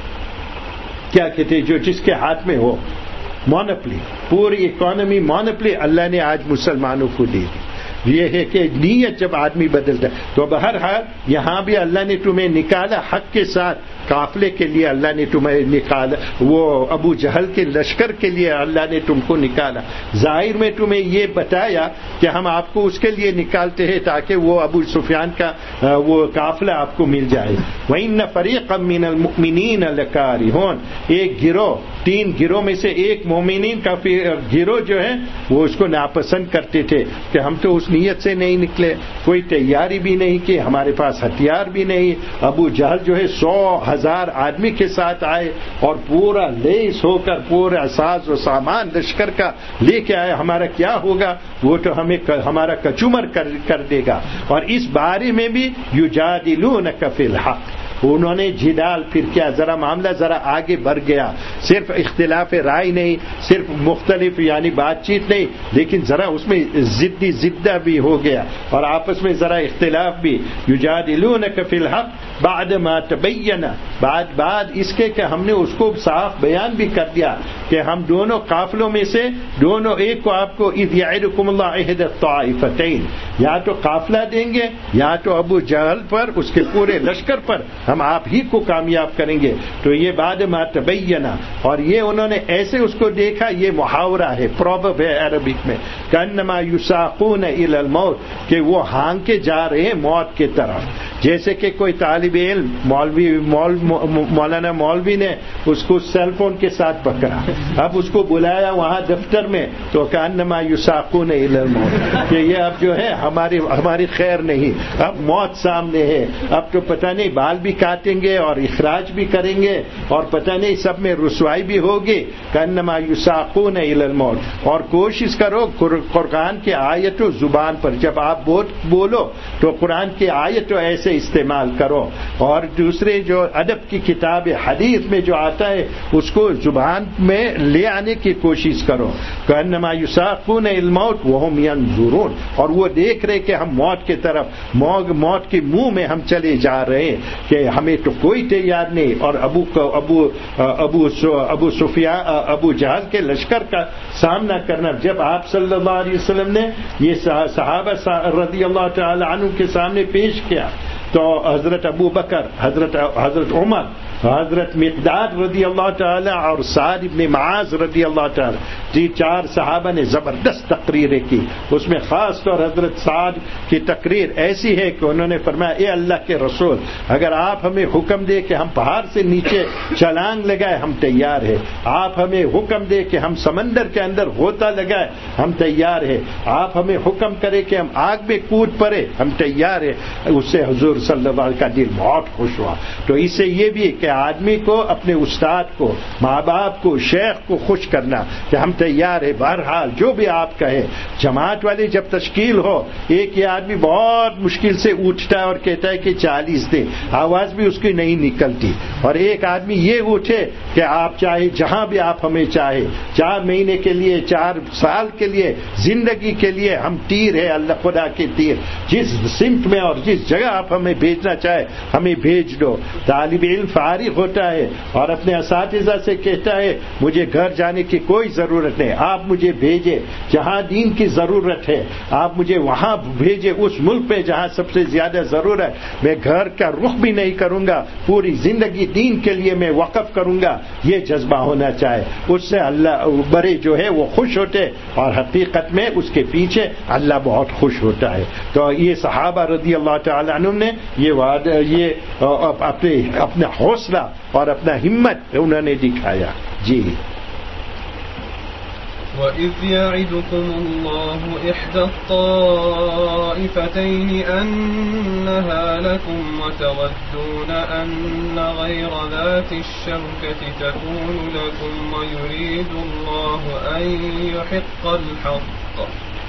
[SPEAKER 2] کیا کہتے ہیں جو جس کے ہاتھ میں ہو, مونوپلی, پوری اکانومی مونوپلی اللہ نے آج مسلمانوں کو دی. یہ ہے کہ نیت جب آدمی بدلتا ہے. تو بہرحال یہاں بھی اللہ نے تمہیں نکالا حق کے ساتھ, قافلے کے لیے اللہ نے تمہیں نکالا, وہ ابو جہل کے لشکر کے لیے اللہ نے تم کو نکالا. ظاہر میں تمہیں یہ بتایا کہ ہم آپ کو اس کے لیے نکالتے ہیں تاکہ وہ ابو سفیان کا وہ قافلہ آپ کو مل جائے. وَإِنَّ فَرِيقًا مِّنَ الْمُؤْمِنِينَ لَكَارِهُونَ, ایک گروہ, تین گروہ میں سے ایک مومنین کا گروہ جو ہے وہ اس کو ناپسند کرتے تھے کہ ہم تو اس نیت سے نہیں نکلے, کوئی تیاری بھی نہیں کی, ہمارے پاس ہتھیار بھی نہیں. ابو جہل جو ہے سو ہزار آدمی کے ساتھ آئے اور پورا لیس ہو کر پورا ساز و سامان لشکر کا لے کے آئے, ہمارا کیا ہوگا, وہ تو ہمیں ہمارا کچومر کر, کر دے گا. اور اس بارے میں بھی یجادلونک فی الحق, انہوں نے جدال پھر کیا, ذرا معاملہ ذرا آگے بڑھ گیا. صرف اختلاف رائے نہیں, صرف مختلف یعنی بات چیت نہیں, لیکن ذرا اس میں ضدی زدہ بھی ہو گیا اور آپس میں ذرا اختلاف بھی. یجادلونک فی الحق بعد ما تبین, بعد بعد اس کے کہ ہم نے اس کو صاف بیان بھی کر دیا کہ ہم دونوں قافلوں میں سے دونوں ایک کو آپ کو اذ یعدکم اللہ احدی الطائفتین, یا تو قافلہ دیں گے یا تو ابو جہل پر اس کے پورے لشکر پر ہم آپ ہی کو کامیاب کریں گے. تو یہ بعد ما تبینہ, اور یہ انہوں نے ایسے اس کو دیکھا, یہ محاورہ ہے, پروورب ہے عربک میں, کانما یساقون الی الموت, کہ وہ ہانگ کے جا رہے ہیں موت کی طرف. جیسے کہ کوئی طالب علم مولوی مول مولانا مولوی نے اس کو سیل فون کے ساتھ پکڑا, اب اس کو بلایا وہاں دفتر میں تو کانما یساقون الی الموت کہ یہ اب جو ہے ہماری ہماری خیر نہیں، اب موت سامنے ہے، اب تو پتہ نہیں بال بھی کاٹیں گے اور اخراج بھی کریں گے اور پتہ نہیں سب میں رسوائی بھی ہوگی. کانما یساقون الی الموت. اور کوشش کرو قرآن کی آیت و زبان پر جب آپ بولو تو قرآن کی آیت و ایسے استعمال کرو، اور دوسرے جو ادب کی کتاب حدیث میں جو آتا ہے اس کو زبان میں لے آنے کی کوشش کرو. کانما یساقون الی الموت وہم ینظرون. اور وہ دیکھ رہے کہ ہم موت کی طرف موت کے منہ میں ہم چلے جا رہے ہیں کہ ہمیں تو کوئی تیار نہیں. اور ابو ابو ابو ابو سفیان ابو جہل کے لشکر کا سامنا کرنا جب آپ صلی اللہ علیہ وسلم نے یہ صحابہ رضی اللہ تعالی عنہ کے سامنے پیش کیا تو حضرت ابو بکر، حضرت حضرت عمر، حضرت مقداد رضی اللہ تعالی اور سعد ابن معاذ رضی اللہ تعالی، جی چار صحابہ نے زبردست تقریریں کی. اس میں خاص طور حضرت سعد کی تقریر ایسی ہے کہ انہوں نے فرمایا اے اللہ کے رسول، اگر آپ ہمیں حکم دے کہ ہم پہاڑ سے نیچے چھلانگ لگائے ہم تیار ہیں، آپ ہمیں حکم دے کہ ہم سمندر کے اندر غوطہ لگائے ہم تیار ہیں، آپ ہمیں حکم کرے کہ ہم آگ میں کود پڑے ہم تیار ہیں. اس سے حضور صلی اللہ علیہ وسلم کا دل بہت خوش ہوا. تو اس سے یہ بھی کہ آدمی کو اپنے استاد کو، ماں باپ کو، شیخ کو خوش کرنا کہ ہم تیار ہیں، بہرحال جو بھی آپ کہیں. جماعت والی جب تشکیل ہو، ایک یہ آدمی بہت مشکل سے اٹھتا ہے اور کہتا ہے کہ چالیس دن آواز بھی اس کی نہیں نکلتی، اور ایک آدمی یہ اٹھے کہ آپ چاہے جہاں بھی آپ ہمیں چاہے، چار مہینے کے لیے، چار سال کے لیے، زندگی کے لیے ہم تیر ہے اللہ خدا کے تیر، جس سمت میں اور جس جگہ آپ ہمیں بھیجنا چاہے ہمیں بھیج دو. طالب علم فارغ ہوتا ہے اور اپنے اساتذہ سے کہتا ہے مجھے گھر جانے کی کوئی ضرورت نہیں، آپ مجھے بھیجے جہاں دین کی ضرورت ہے، آپ مجھے وہاں بھیجے اس ملک پہ جہاں سب سے زیادہ ضرورت. میں گھر کا رخ بھی نہیں کروں گا، پوری زندگی دین کے لیے میں وقف کروں گا. یہ جذبہ ہونا چاہے. اس سے اللہ بڑے جو ہے وہ خوش ہوتے اور حقیقت میں اس کے پیچھے اللہ بہت خوش ہوتا ہے. تو یہ صحابہ رضی اللہ تعالی عنہم نے یہ وعدہ یہ اپنے اپنا حوصلہ اور اپنا ہمت انہوں نے دکھایا. جی.
[SPEAKER 1] وَإِذْ يَعِدُكُمُ اللَّهُ إِحْدَى الطَّائِفَتَيْنِ أَنَّهَا لَكُمْ وَتَوَدُّونَ أَنَّ غَيْرَ ذَاتِ الشَّوْكَةِ تَكُونُ لَكُمْ وَيُرِيدُ اللَّهُ أَن يُحِقَّ الْحَقَّ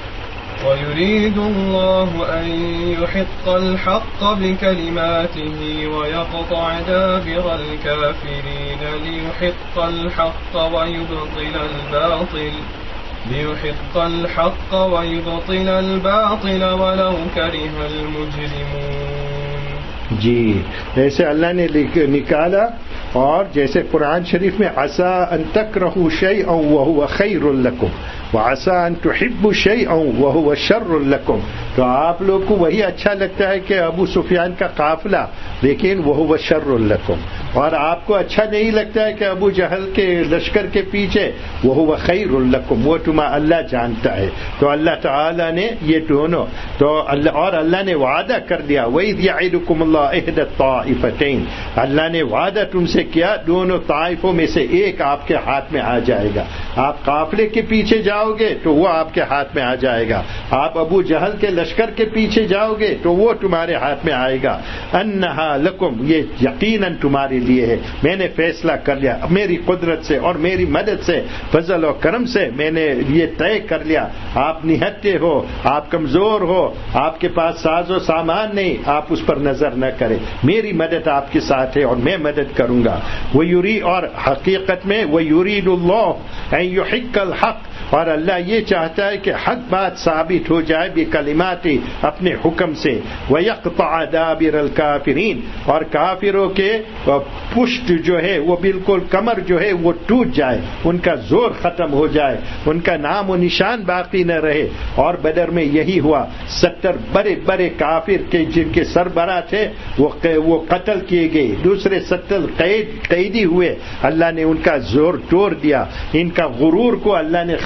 [SPEAKER 1] ويريد الله أن يحق الحق بكلماته ويقطع دابر الكافرين ليحق الحق ويبطل الباطل ليحق الحق ويبطل الباطل ولو كره المجرمون.
[SPEAKER 2] جی ایسے اللہ نے نکالا. اور جیسے قرآن شریف میں عسى ان تكرهوا شيئا وهو خير لكم وعسى ان تحبوا شيئا وهو شر لكم. تو آپ لوگ کو وہی اچھا لگتا ہے کہ ابو سفیان کا قافلہ، لیکن وهو شر لكم. اور آپ کو اچھا نہیں لگتا ہے کہ ابو جہل کے لشکر کے پیچھے وهو خير لكم، وہ تمہیں اللہ جانتا ہے. تو اللہ تعالی نے یہ دونوں تو اللہ اور اللہ نے وعدہ کر دیا وَإِذْ يَعِدُكُمُ اللَّهُ إِحْدَى الطَّائِفَتَيْنِ. اللہ نے وعدہ تم سے کیا دونوں طائفوں میں سے ایک آپ کے ہاتھ میں آ جائے گا. آپ قافلے کے پیچھے جاؤ گے تو وہ آپ کے ہاتھ میں آ جائے گا، آپ ابو جہل کے لشکر کے پیچھے جاؤ گے تو وہ تمہارے ہاتھ میں آئے گا. انہا لکم، یہ یقیناً تمہارے لیے ہے، میں نے فیصلہ کر لیا میری قدرت سے اور میری مدد سے، فضل و کرم سے میں نے یہ طے کر لیا. آپ نہتے ہو، آپ کمزور ہو، آپ کے پاس ساز و سامان نہیں، آپ اس پر نظر نہ کریں، میری مدد آپ کے ساتھ ہے اور میں مدد کروں گا. وہ یوری اور حقیقت میں وہ یرید اللہ ان یحق الحق، اور اللہ یہ چاہتا ہے کہ حق بات ثابت ہو جائے بکلماتی، اپنے حکم سے. وَيَقْطَعَ دَابِرَ الْكَافِرِينَ، اور کافروں کے پشت جو ہے وہ بالکل کمر جو ہے وہ ٹوٹ جائے، ان کا زور ختم ہو جائے، ان کا نام و نشان باقی نہ رہے. اور بدر میں یہی ہوا، ستر بڑے بڑے کافر کے جن کے سربراہ تھے وہ وہ قتل کیے گئے، دوسرے ستر قید قیدی ہوئے. اللہ نے ان کا زور توڑ دیا، ان کا غرور کو اللہ نے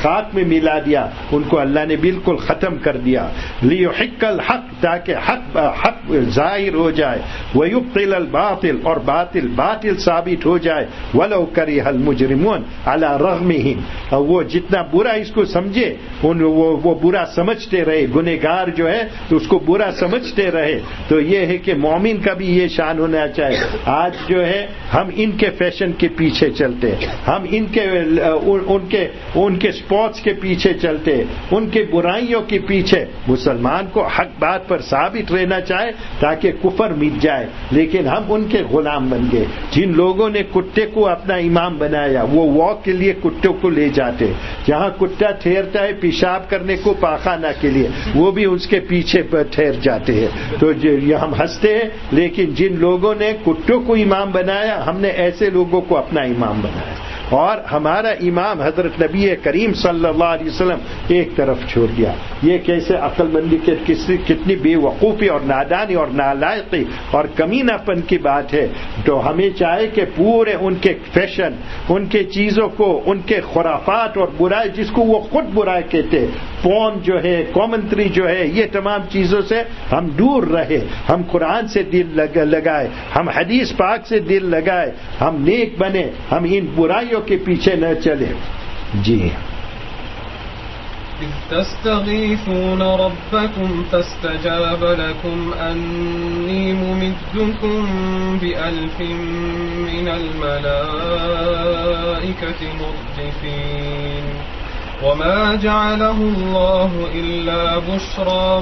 [SPEAKER 2] خاک میں ملا دیا، ان کو اللہ نے بالکل ختم کر دیا. لیحق الحق، تاکہ حق حق ظاہر ہو جائے، ویبطل الباطل، اور باطل باطل ثابت ہو جائے. ولو کرہ المجرمون علی رغمہم، اور وہ جتنا برا اس کو سمجھے ان وہ, وہ برا سمجھتے رہے، گنہگار جو ہے تو اس کو برا سمجھتے رہے. تو یہ ہے کہ مومن کا بھی یہ شان ہونا چاہیے. آج جو ہے ہم ان کے فیشن کے پیچھے چلتے، ہم ان کے ان کے ان کے سپورٹس کے پیچھے چلتے، ان کے برائیوں کے پیچھے. مسلمان کو حق بات پر ثابت رہنا چاہے تاکہ کفر مٹ جائے، لیکن ہم ان کے غلام بن گئے. جن لوگوں نے کتے کو اپنا امام بنایا وہ واک کے لیے کتوں کو لے جاتے، جہاں کتا ٹھہرتا ہے پیشاب کرنے کو پاخانہ کے لیے وہ بھی اس کے پیچھے ٹھہر جاتے ہیں. تو یہ ہم ہنستے ہیں، لیکن جن لوگوں نے کتوں کو امام بنایا ہم نے ایسے لوگوں کو اپنا امام بنایا. اور ہمارا امام حضرت نبی کریم صلی اللہ علیہ وسلم ایک طرف چھوڑ دیا. یہ کیسے عقل مندی کے کتنی بے وقوفی اور نادانی اور نالائقی اور کمینہ پن کی بات ہے. تو ہمیں چاہے کہ پورے ان کے فیشن، ان کے چیزوں کو، ان کے خرافات اور برائی جس کو وہ خود برائی کہتے، فون جو ہے، کامنٹری جو ہے، یہ تمام چیزوں سے ہم دور رہے. ہم قرآن سے دل لگائے، ہم حدیث پاک سے دل لگائے، ہم نیک بنے، ہم ان برائیوں کے پیچھے نہ چلے. جی
[SPEAKER 1] إذ تستغيثون ربكم فاستجاب لكم أني ممدكم بألف من الملائكة مردفين وما جعله الله إلا بشرى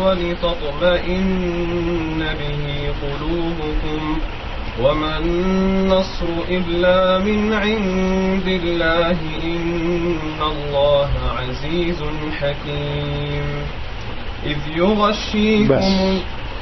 [SPEAKER 1] ولتطمئن به قلوبكم وما النصر إلا من عند الله إن الله عزيز حكيم إذ يغشيكم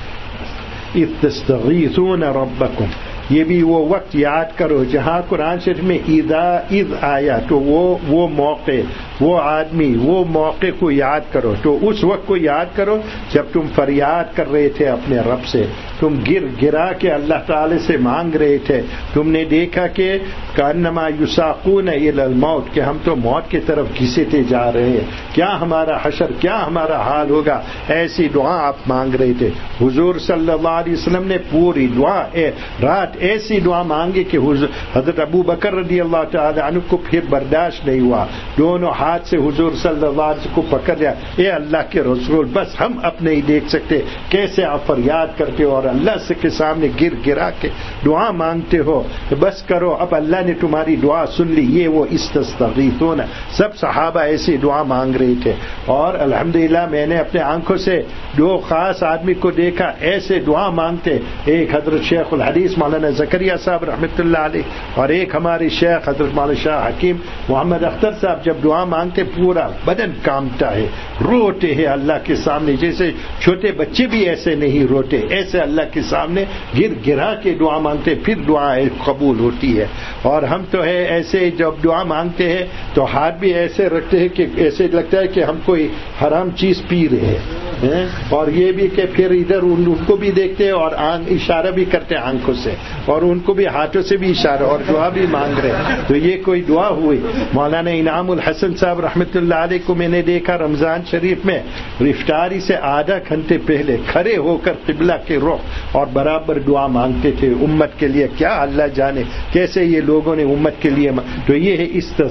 [SPEAKER 2] إذ تستغيثون ربكم. یہ بھی وہ وقت یاد کرو جہاں قرآن شریف میں اذا اذ آیا تو وہ وہ موقع، وہ آدمی، وہ موقع کو یاد کرو. تو اس وقت کو یاد کرو جب تم فریاد کر رہے تھے اپنے رب سے، تم گر گرا کے اللہ تعالی سے مانگ رہے تھے. تم نے دیکھا کہ کانما یساقون الی الموت، کہ ہم تو موت کی طرف گھسیٹے جا رہے ہیں، کیا ہمارا حشر، کیا ہمارا حال ہوگا. ایسی دعا آپ مانگ رہے تھے. حضور صلی اللہ علیہ وسلم نے پوری دعا رات ایسی دعا مانگی کہ حضرت ابو بکر رضی اللہ تعالی عنہ کو پھر برداشت نہیں ہوا، دونوں ہاتھ سے حضور صلی اللہ علیہ وسلم کو پکڑ لیا. اے اللہ کے رسول، بس ہم اب نہیں دیکھ سکتے کیسے آپ فریاد کرتے ہو اور اللہ سے کے سامنے گر گرا کے دعا مانگتے ہو. بس کرو، اب اللہ نے تمہاری دعا سن لی. یہ وہ استغیثون، سب صحابہ ایسی دعا مانگ رہے تھے. اور الحمدللہ میں نے اپنے آنکھوں سے دو خاص آدمی کو دیکھا ایسے دعا مانگتے. ایک حضرت شیخ الحدیث مولانا زکریا صاحب رحمۃ اللہ علیہ، اور ایک ہماری شیخ حضرت مولانا شاہ حکیم محمد اختر صاحب. جب دعا مانگتے پورا بدن کامتا ہے، روتے ہیں اللہ کے سامنے. جیسے چھوٹے بچے بھی ایسے نہیں روتے، ایسے اللہ کے سامنے گر گرا کے دعا مانگتے، پھر دعا قبول ہوتی ہے. اور ہم تو ہے ایسے جب دعا مانگتے ہیں تو ہاتھ بھی ایسے رکھتے ہیں کہ ایسے لگتا ہے کہ ہم کوئی حرام چیز پی رہے ہیں. اور یہ بھی کہ پھر ادھر ان کو بھی دیکھتے ہیں اور اشارہ بھی کرتے ہیں آنکھوں سے، اور ان کو بھی ہاتھوں سے بھی اشارہ، اور دعا بھی مانگ رہے. تو یہ کوئی دعا ہوئی. مولانا انعام الحسن صاحب رحمۃ اللہ علیہ کو میں نے دیکھا رمضان شریف میں افطاری سے آدھا گھنٹے پہلے کھڑے ہو کر قبلہ کے رخ اور برابر دعا مانگتے تھے امت کے لیے. کیا اللہ جانے کیسے یہ لوگوں نے امت کے لیے. تو یہ ہے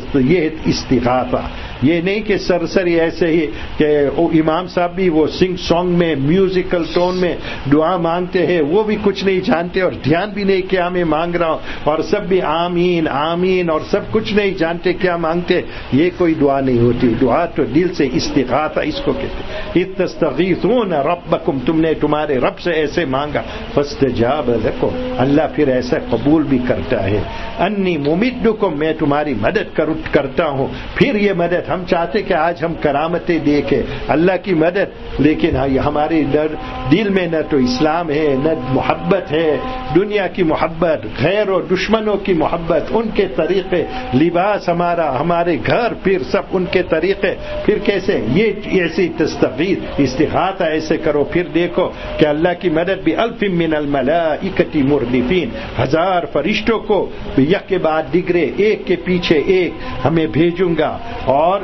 [SPEAKER 2] استغاثہ. یہ نہیں کہ سرسری ایسے ہی کہ امام صاحب بھی وہ سنگ سانگ میں میوزیکل ٹون میں دعا مانگتے ہیں، وہ بھی کچھ نہیں جانتے اور دھیان بھی نہیں کیا میں مانگ رہا ہوں، اور سب بھی آمین آمین اور سب کچھ نہیں جانتے کیا مانگتے. یہ کوئی دعا نہیں ہوتی. دعا تو دل سے استغاثہ اس کو کہتے ہیں. اذ تستغیثون ربکم، تم نے تمہارے رب سے ایسے مانگا، فاستجاب لکم، اللہ پھر ایسا قبول بھی کرتا ہے. انی ممدکم، میں تمہاری مدد کرتا ہوں. پھر یہ مدد ہم چاہتے کہ آج ہم کرامتیں دیکھیں اللہ کی مدد، لیکن ہمارے دل میں نہ تو اسلام ہے، نہ محبت ہے، دنیا کی محبت, غیر و دشمنوں کی محبت, ان کے طریقے, لباس ہمارا, ہمارے گھر, پھر سب ان کے طریقے. پھر کیسے یہ ایسی تستغیث استغاثہ ایسے کرو. پھر دیکھو کہ اللہ کی مدد بھی الف من الملائکۃ مردفین, ہزار فرشتوں کو یک کے بعد دیگرے ایک کے پیچھے ایک ہمیں بھیجوں گا. اور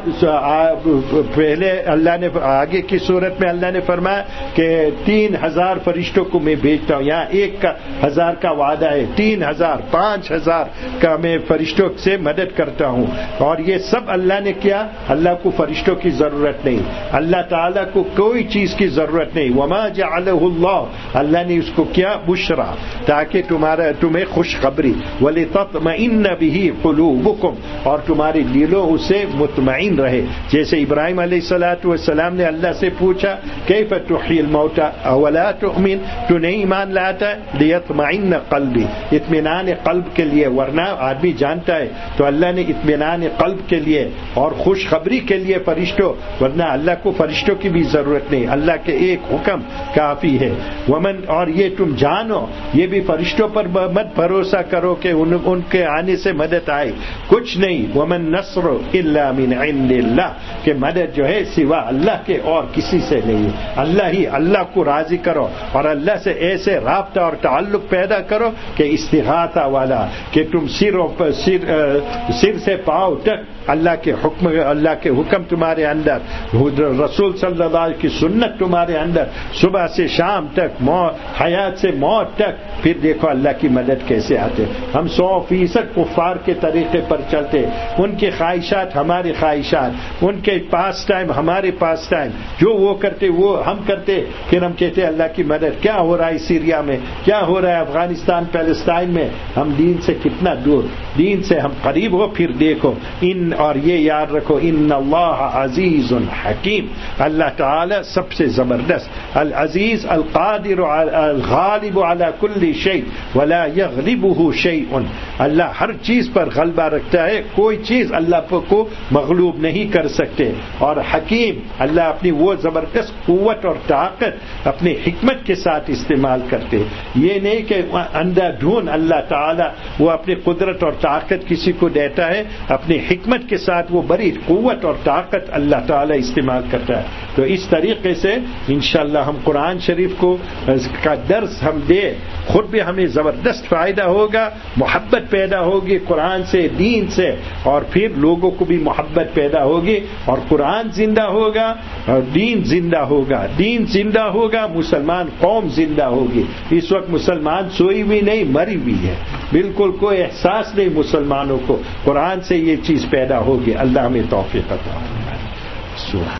[SPEAKER 2] پہلے اللہ نے آگے کی صورت میں اللہ نے فرمایا کہ تین ہزار فرشتوں کو میں بھیجتا ہوں. یہاں ایک کا ہزار کا وعدہ ہے, تین ہزار پانچ ہزار کا میں فرشتوں سے مدد کرتا ہوں. اور یہ سب اللہ نے کیا, اللہ کو فرشتوں کی ضرورت نہیں, اللہ تعالیٰ کو کوئی چیز کی ضرورت نہیں. وما جعلہ اللہ, اللہ نے اس کو کیا بشرا, تاکہ تمہارا تمہیں خوشخبری, ولتطمئن بہ قلوبکم, اور تمہارے دلوں اسے مطمئن رہے. جیسے ابراہیم علیہ الصلوۃ والسلام نے اللہ سے پوچھا کیف تحیی الموتى اولا تؤمن, تو نہیں ایمان لاتا, لیطمئن قلبی, اطمینان قلب کے لیے. ورنہ آدمی جانتا ہے تو اللہ نے اطمینان قلب کے لیے اور خوشخبری کے لیے فرشتوں, ورنہ اللہ کو فرشتوں کی بھی ضرورت نہیں, اللہ کے ایک حکم کافی ہے. ومن, اور یہ تم جانو, یہ بھی فرشتوں پر مت بھروسہ کرو کہ ان, ان کے آنے سے مدد آئے, کچھ نہیں. ومن نصر الا من عند اللہ, کہ مدد جو ہے سوا اللہ کے اور کسی سے نہیں, اللہ ہی. اللہ کو راضی کرو اور اللہ سے ایسے رابطہ اور تعلق پیدا کرو کہ استغاثہ والا, کہ تم سر سر, سر سے پاؤں تک اللہ کے حکم, اللہ کے حکم تمہارے اندر, رسول صلی اللہ علیہ کی سنت تمہارے اندر, صبح سے شام تک, حیات سے موت تک. پھر دیکھو اللہ کی مدد کیسے آتے. ہم سو فیصد کفار کے طریقے پر چلتے, ان کی خواہشات ہماری خواہشات, ان کے پاس ٹائم ہمارے پاس ٹائم, جو وہ کرتے وہ ہم کرتے. پھر ہم کہتے اللہ کی مدد. کیا ہو رہا ہے سیریا میں, کیا ہو رہا ہے افغانستان پیلسٹائن میں, ہم دین سے کتنا دور, دین سے ہم قریب ہو. پھر دیکھو ان, اور یہ یاد رکھو, ان اللہ عزیز حکیم, اللہ تعالی سب سے زبردست, العزیز القادر الغالب علی کل شیء ولا یغلبہ شیء, اللہ ہر چیز پر غلبہ رکھتا ہے, کوئی چیز اللہ کو مغلوب نہیں کر سکتے. اور حکیم, اللہ اپنی وہ زبردست قوت اور طاقت اپنی حکمت کے ساتھ استعمال کرتے. یہ نہیں کہ اندھا دھون اللہ تعالی وہ اپنی قدرت اور طاقت کسی کو دیتا ہے, اپنی حکمت کے ساتھ وہ بڑی قوت اور طاقت اللہ تعالی استعمال کرتا ہے. تو اس طریقے سے انشاءاللہ ہم قرآن شریف کو کا درس ہم دے, خود بھی ہمیں زبردست فائدہ ہوگا, محبت پیدا ہوگی قرآن سے, دین سے, اور پھر لوگوں کو بھی محبت پیدا ہوگی, اور قرآن زندہ ہوگا اور دین زندہ ہوگا, دین زندہ ہوگا, مسلمان قوم زندہ ہوگی. اس وقت مسلمان سوئی بھی نہیں, مری بھی ہے, بالکل کوئی احساس نہیں مسلمانوں کو. قرآن سے یہ چیز پیدا ہوگی. اللہ ہمیں توفیق عطا فرمائے.